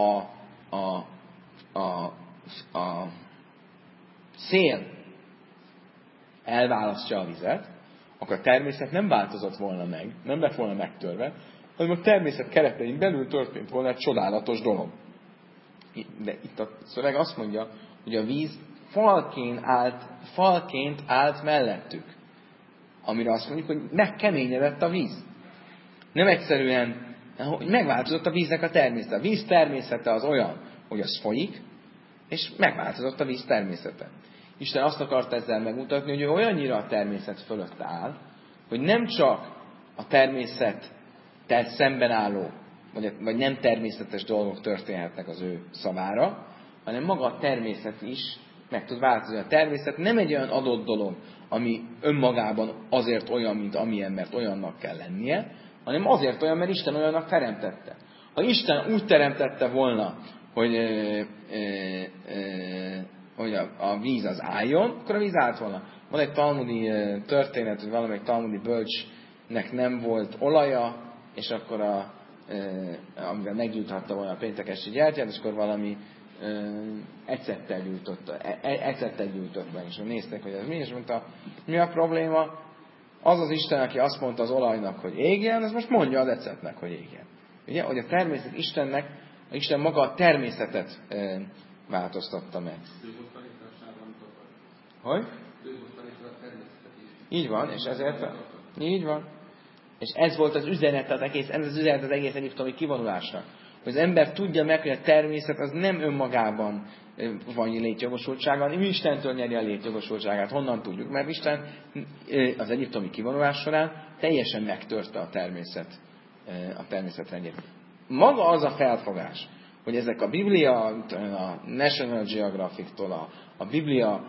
a szél elválasztja a vizet, akkor a természet nem változott volna meg, nem lett volna megtörve, hanem a természet keretein belül történt volna egy csodálatos dolog. De itt a szöveg azt mondja, hogy a víz falként állt mellettük. Amire azt mondjuk, hogy megkeményedett a víz. Nem egyszerűen, hogy megváltozott a víznek a természete. A víz természete az olyan, hogy az folyik, és megváltozott a víz természete. Isten azt akarta ezzel megmutatni, hogy ő olyannyira a természet fölött áll, hogy nem csak a természettel szemben álló, vagy nem természetes dolgok történhetnek az ő szavára, hanem maga a természet is meg tud változni. A természet nem egy olyan adott dolog, ami önmagában azért olyan, mint amilyen, mert olyannak kell lennie, hanem azért olyan, mert Isten olyannak teremtette. Ha Isten úgy teremtette volna, hogy a víz az álljon, akkor a víz állt volna. Van egy talmudi történet, hogy valamelyik talmudi bölcsnek nem volt olaja, és akkor amivel meggyújthatta volna a péntekesti gyertyát, és akkor valami ecettel gyújtott be, és nézték, hogy ez mi, és mondta, mi a probléma? Az az Isten, aki azt mondta az olajnak, hogy égjen, az most mondja az ecetnek, hogy égjen. Ugye, hogy a természet Isten maga a természetet változtatta meg. Hogy? Így van, és ezért... Így van. És ez volt az üzenet az egész egyiptomi kivonulásnak. Hogy az ember tudja meg, hogy a természet az nem önmagában van létjogosultsága, hanem Istentől nyeri a létjogosultságát. Honnan tudjuk? Mert Isten az egyiptomi kivonulás során teljesen megtörte a természet rendjét. Maga az a felfogás, hogy ezek a Biblia, a National Geographic-tól, a Biblia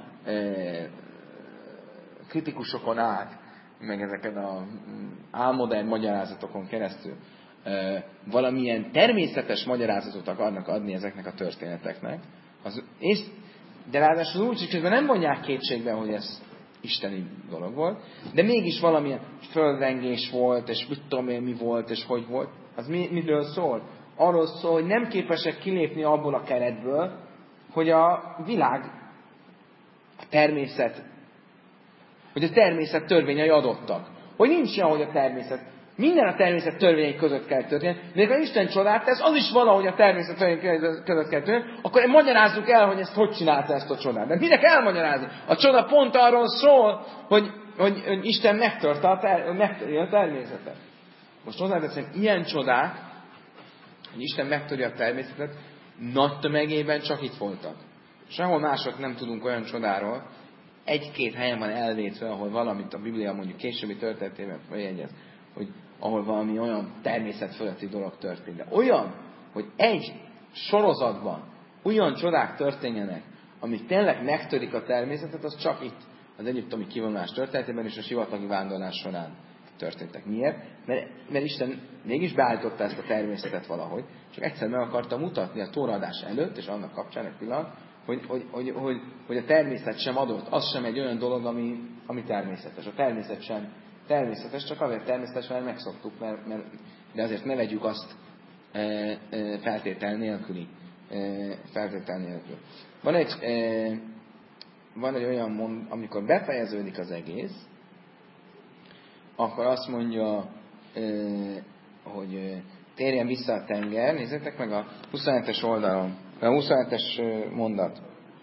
kritikusokon át, meg ezeken a álmodern magyarázatokon keresztül valamilyen természetes magyarázatot akarnak adni ezeknek a történeteknek, de ráadásul úgy, hogy közben nem mondják kétségbe, hogy ez isteni dolog volt, de mégis valamilyen földrengés volt, és mit tudom én mi volt, és hogy volt. Az miről szól? arról szól, hogy nem képesek kilépni abból a keretből, hogy a világ, a természet törvényei adottak. Hogy nincs olyan, hogy a természet. Minden a természet törvényei között kell történni. De ha Isten csodát tesz, az is valahogy a természet törvényei között kell történni, akkor magyarázzuk el, hogy ezt hogy csinálta ezt a csodát. De minek elmagyarázni? A csoda pont arról szól, hogy Isten megtörte a természetet. Most hozzáteszem, ilyen csodák, hogy Isten megtörje a természetet, nagy tömegében csak itt voltak. Sehol mások nem tudunk olyan csodáról, egy-két helyen van elvétve, ahol valamit a Biblia mondjuk későbbi történetében feljegyez, hogy ahol valami olyan természet fölötti dolog történt. De olyan, hogy egy sorozatban olyan csodák történjenek, amik tényleg megtörik a természetet, az csak itt az egyiptomi kivonulás történetében és a sivatagi vándorlás során történtek. Miért? Mert Isten mégis beállította ezt a természetet valahogy, csak egyszer meg akarta mutatni a tóraadás előtt, és annak kapcsán egy pillanat, hogy a természet sem adott, az sem egy olyan dolog, ami természetes. A természet sem természetes, csak azért természetes, mert megszoktuk, de azért ne vegyük azt feltétel nélkül. Van egy olyan mond, amikor befejeződik az egész, akkor azt mondja, hogy térjen vissza a tenger, nézzétek meg a 27-es oldalon, a 27-es mondat.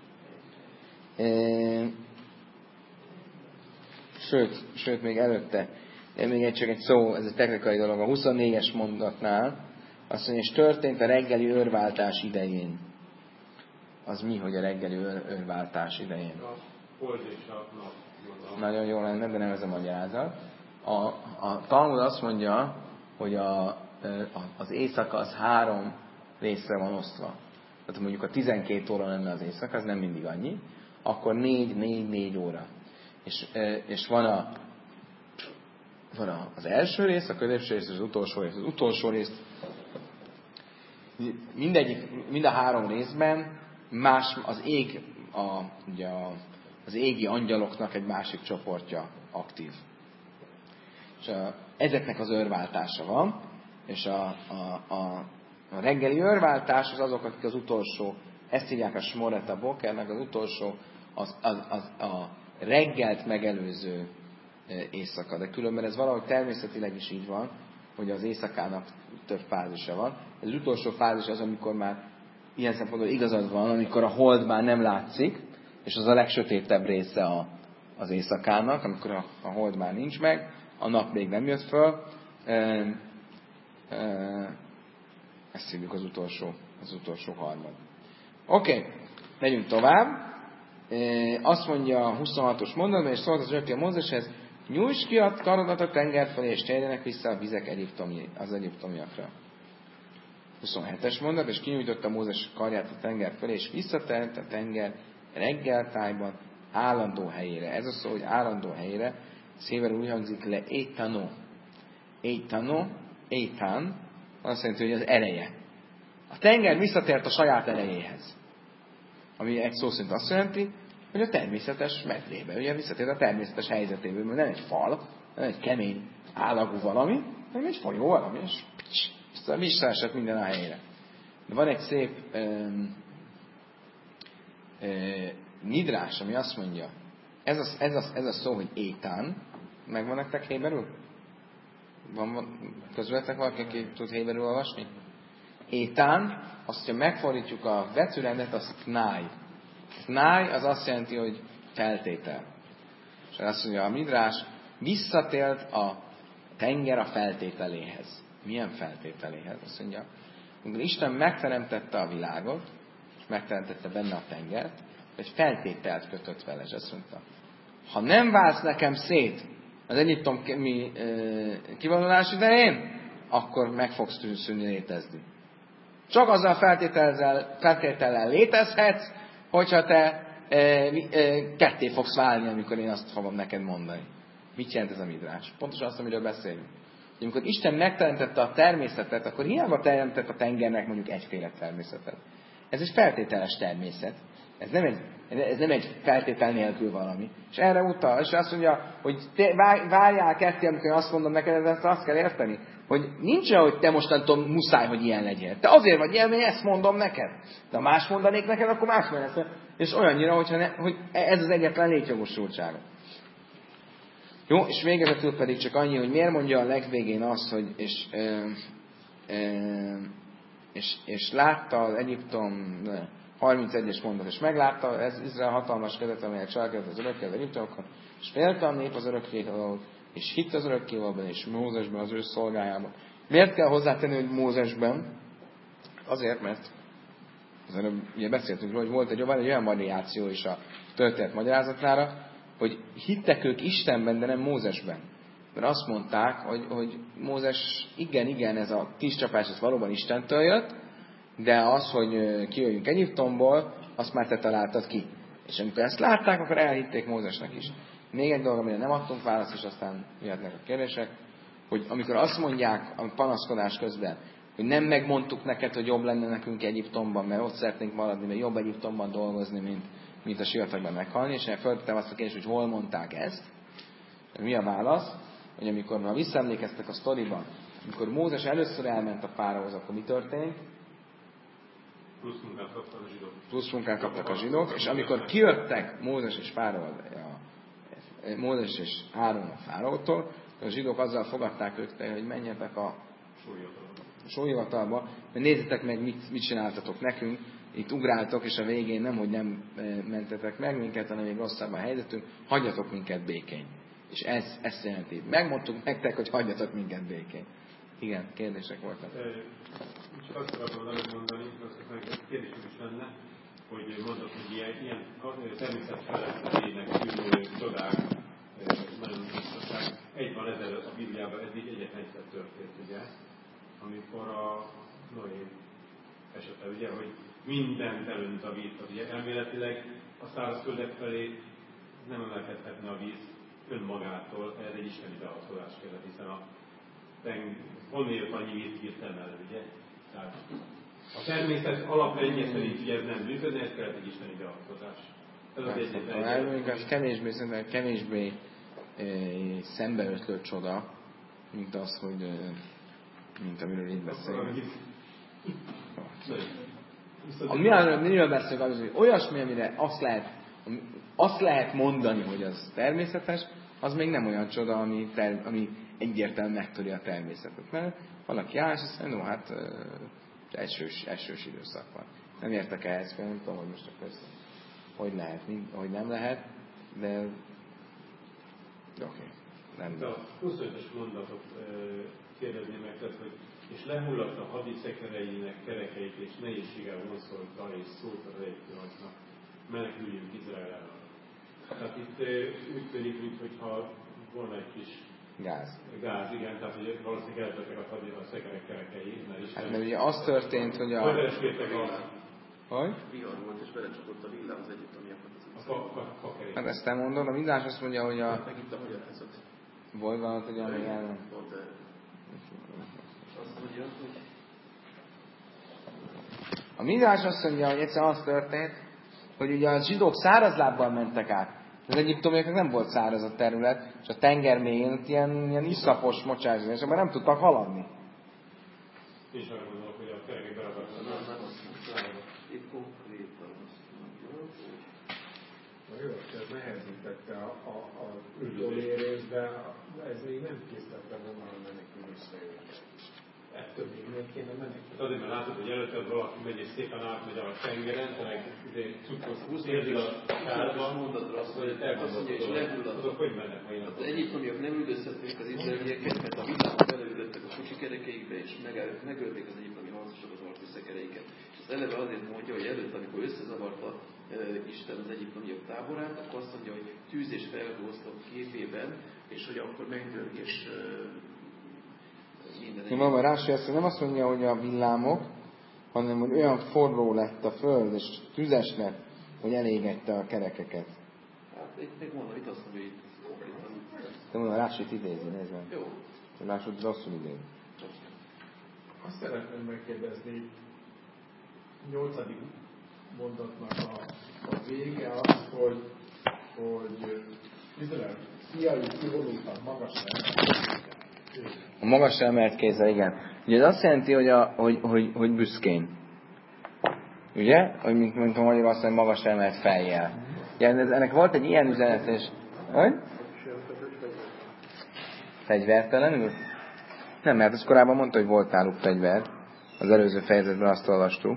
Sőt, még előtte, még csak egy szó, ez a technikai dolog, a 24-es mondatnál, azt mondja, és történt a reggeli őrváltás idején. Az mi, hogy a reggeli őrváltás idején? A hold és a nap. Nagyon jó lenne, de nem ez a magyarázat. A Talmud azt mondja, hogy az éjszaka az 3 részre van osztva. Tehát mondjuk a 12 óra lenne az éjszaka, az nem mindig annyi, akkor 4 óra. És van az első rész, a középső rész, az utolsó rész. Az utolsó rész mind a 3 részben más, az égi angyaloknak egy másik csoportja aktív. És ezeknek az őrváltása van, és a reggeli őrváltás az azok, akik az utolsó, ezt hívják a Smoreta Bokernek, az utolsó, a reggelt megelőző éjszaka. De különben ez valahogy természetileg is így van, hogy az éjszakának több fázisa van. Az utolsó fázis az, amikor már ilyen szempontból igazad van, amikor a hold már nem látszik, és az a legsötétebb része az éjszakának, amikor a hold már nincs meg, a nap még nem jött föl. Ezt hívjuk az utolsó harmad. Oké, megyünk tovább. Azt mondja a 26-os mondatban, és szólt az örökké Mózeshez, nyújts ki a karodat a tenger felé, és térjenek vissza a vizek az egyiptomiakra. 27-es mondat, és kinyújtotta Mózes karját a tenger felé, és visszatért a tenger reggeltájban állandó helyére. Ez a szó, hogy állandó helyére, szépen úgy hangzik le, étán, azt jelenti, hogy az ereje. A tenger visszatért a saját erejéhez. Ami egy szó szerint azt jelenti, hogy a természetes medrébe, ugye visszatért a természetes helyzetéből, mert nem egy fal, nem egy kemény állagú valami, hanem egy folyó valami, és visszaesett minden a helyére. De van egy szép nidrás, ami azt mondja, ez a szó, hogy étán, megvan nektek héberül? Van közületek valaki, aki tud héberül olvasni? Étán, azt, hogyha megfordítjuk a vetőrendet, az knáj. Knáj az azt jelenti, hogy feltétel. És azt mondja a midrás, visszatért a tenger a feltételéhez. Milyen feltételéhez? Azt mondja, amikor Isten megteremtette a világot, és megteremtette benne a tengert, egy feltételt kötött vele, és azt mondta, ha nem válsz nekem szét az egyiptomi kivonulás idején, akkor meg fogsz szűnni létezni. Csak azzal a feltétellel létezhetsz, hogyha te ketté fogsz válni, amikor én azt fogom neked mondani. Mit jelent ez a midrás? Pontosan azt, amiről beszélünk. Amikor Isten megteremtette a természetet, akkor hiába teremtett a tengernek mondjuk egyféle természetet. ez egy feltételes természet. Ez nem egy feltétel nélkül valami. És erre utal, és azt mondja, hogy te várjál ketté, amikor azt mondom neked, ezt azt kell érteni, hogy nincs olyan, hogy te mostantól muszáj, hogy ilyen legyél. Te azért vagy ilyen, mert ezt mondom neked. De ha más mondanék neked, akkor más lesz. És olyannyira, hogy ez az egyetlen létjogosultsága. Jó, és végezetül pedig csak annyi, hogy miért mondja a legvégén azt, hogy és látta az Egyiptom 31-es mondat, és meglátta ez Izrael hatalmas kezet, amelyek cselkedett az örökké az egyiptomokat, és félte a nép az örökkévalót, és hitt az örökkévalóban, és Mózesben, az ő szolgájában. Miért kell hozzátenni, hogy Mózesben? Azért, mert az előbb ugye beszéltünk róla, hogy volt egy olyan variáció is a történet magyarázatára, hogy hittek ők Istenben, de nem Mózesben. Mert azt mondták, hogy Mózes, igen, ez a 10 csapás, ez valóban Istentől jött, de az, hogy kijöjjünk Egyiptomból, azt már te találtad ki. És amikor ezt látták, akkor elhitték Mózesnek is. Még egy dolog, amire nem adtunk választ, és aztán jöhetnek a kérdések, hogy amikor azt mondják a panaszkodás közben, hogy nem megmondtuk neked, hogy jobb lenne nekünk Egyiptomban, mert ott szeretnénk maradni, mert jobb Egyiptomban dolgozni, mint a sivatagban meghalni, és feltettem azt a kérdést, hogy hol mondták ezt. Mi a válasz? Hogy amikor már visszaemlékeztek a sztoriban, amikor Mózes először elment a fáraóhoz, akkor mi történt? Plusz munkát kaptak a zsidók, és amikor kijöttek Mózes és Áron a fáraótól, a zsidók azzal fogadták őket, hogy menjetek a sóhivatalba, mert nézzétek meg, mit csináltatok nekünk, itt ugráltok, és a végén nemhogy nem mentetek meg minket, hanem még rosszabb a helyzetünk, hagyjatok minket békén. És ezt jelenti. Megmondtuk nektek, hogy hagyjatok minket békén. Igen, kérdések voltak. Csak azt akartam előbb mondani, azt kérdésem is lenne, hogy mondod, hogy ilyen természetfelelettének tűnő csodák nagyon biztosak. Egy van ezelőtt a Bibliában, eddig egyetlen egyszer történt, ugye, amikor a Noé esete, ugye, hogy mindent elönt a víz. Ugye elméletileg a szárazföldek felé nem emelkedhetne a víz önmagától, ez egy isteni beavatkozás kellett, hiszen honnét annyi víz hirtelen, ugye? Tehát a természet alaprendje szerint ugye ez nem működne, ez kellett egy isteni beavatkozás. Ez az egyetlen. Az kevésbé szembeötlő csoda, mint az, hogy mint amiről itt beszélünk. Miről beszélünk, az, hogy olyasmi, amire azt lehet mondani, hogy az természetes, az még nem olyan csoda, ami egyértelműen megtöri a természetet. Mert valaki áll, és azt mondja, no, hát esős időszak van. Nem értek ehhez, nem tudom, hogy most akkor hogy lehet, hogy nem lehet, de oké. Nem. De a 25-ös mondatot kérdezném meg, tehát, hogy és lehullott a hadi szekereinek kerekeit, és nehézséggel vonszolta, és szólt az egyiptomiaknak, meneküljünk Izrael ellen. Tehát itt úgy tűnik, mintha volna egy kis gáz, igen, tehát hogy valószínűleg eltettek a szekerek kerekei, mert Isten... Hát mert ugye az történt, hogy Hogy vereskedtek Hogy? Vihar volt, és belecsapott a villám az egyiptomiakat. Hát ezt te mondod, a mindás azt mondja, hogy a... Megint a magyarázat. Volt valamit, hogy ami ellen... Azt mondja, hogy... A mindás azt mondja, hogy egyszer az történt, hogy ugye a zsidók szárazlábbal mentek át. Az egyiptomiaknak nem volt száraz a terület, és a tenger mélyén ilyen iszapos mocsás, és abban nem tudtak haladni. És arra gondolok, hogy a kerekek beragadtak. Itt konkrétan azt mondja, hogy... Na jó, ez nehezítette a utolérést, de ez még nem készítette volna a menekülésre őket. Ettől még meg kéne menekülni. Azért, mert látod, hogy előtted valaki megy és szépen átmegy a tengeren, tényleg cuccos érzi a sárba, azt mondja, hogy elgondolkodod, azok hogy mennek majd én. Az egyiptomiak nem üldözhetnék az izraelieket, mert a világban beleülöttek a kocsi kerekeikbe, és megölték az egyiptomi harcosok az arcú szekereiket. És az eleve azért mondja, hogy előtt, amikor összezavarta Isten az egyiptomiak táborát, akkor azt mondja, hogy tűz és felhoztak képében, és hogy akkor megdőlni, és Van, Rási nem azt mondja, hogy a villámok, hanem hogy olyan forró lett a föld, és tüzes lett, hogy elégette a kerekeket. Hát itt még mondom, itt azt mondja, hogy itt konkrétan. Te mondom, Rásit idézi, nézd meg. Jó. Rásit rosszul idézi. Azt szeretném megkérdezni, 8. mondatnak a vége az, hogy Izrael fiai kivonultak magas emelt. A magas emelt kézzel, igen. Ugye ez azt jelenti, hogy büszkén. Ugye? Hogy mint a magyarul azt mondja, magas emelt fejjel. Ugye ennek volt egy ilyen üzenetes... Hogy? Fegyvertelenül? Nem, mert az korábban mondta, hogy volt náluk fegyver. Az előző fejezetben azt olvastuk.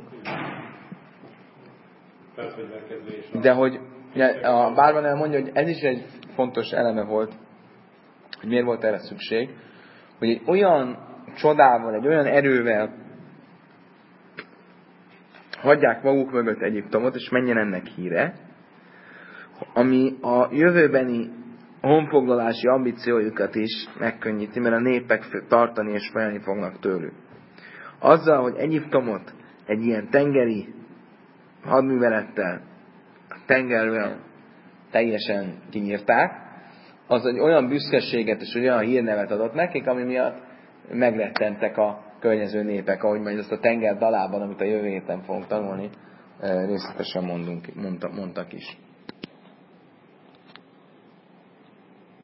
De hogy a Bárban elmondja, hogy ez is egy fontos eleme volt, hogy miért volt erre szükség, hogy egy olyan csodával, egy olyan erővel hagyják maguk mögött Egyiptomot, és menjen ennek híre, ami a jövőbeni honfoglalási ambíciójukat is megkönnyíti, mert a népek tartani és félni fognak tőlük. Azzal, hogy Egyiptomot egy ilyen tengeri hadművelettel, tengerrel teljesen kinyírták, az egy olyan büszkeséget és olyan hírnevet adott nekik, ami miatt megrettentek a környező népek, ahogy majd ezt a tenger dalában, amit a jövő héten fogunk tanulni, részletesen mondtak is.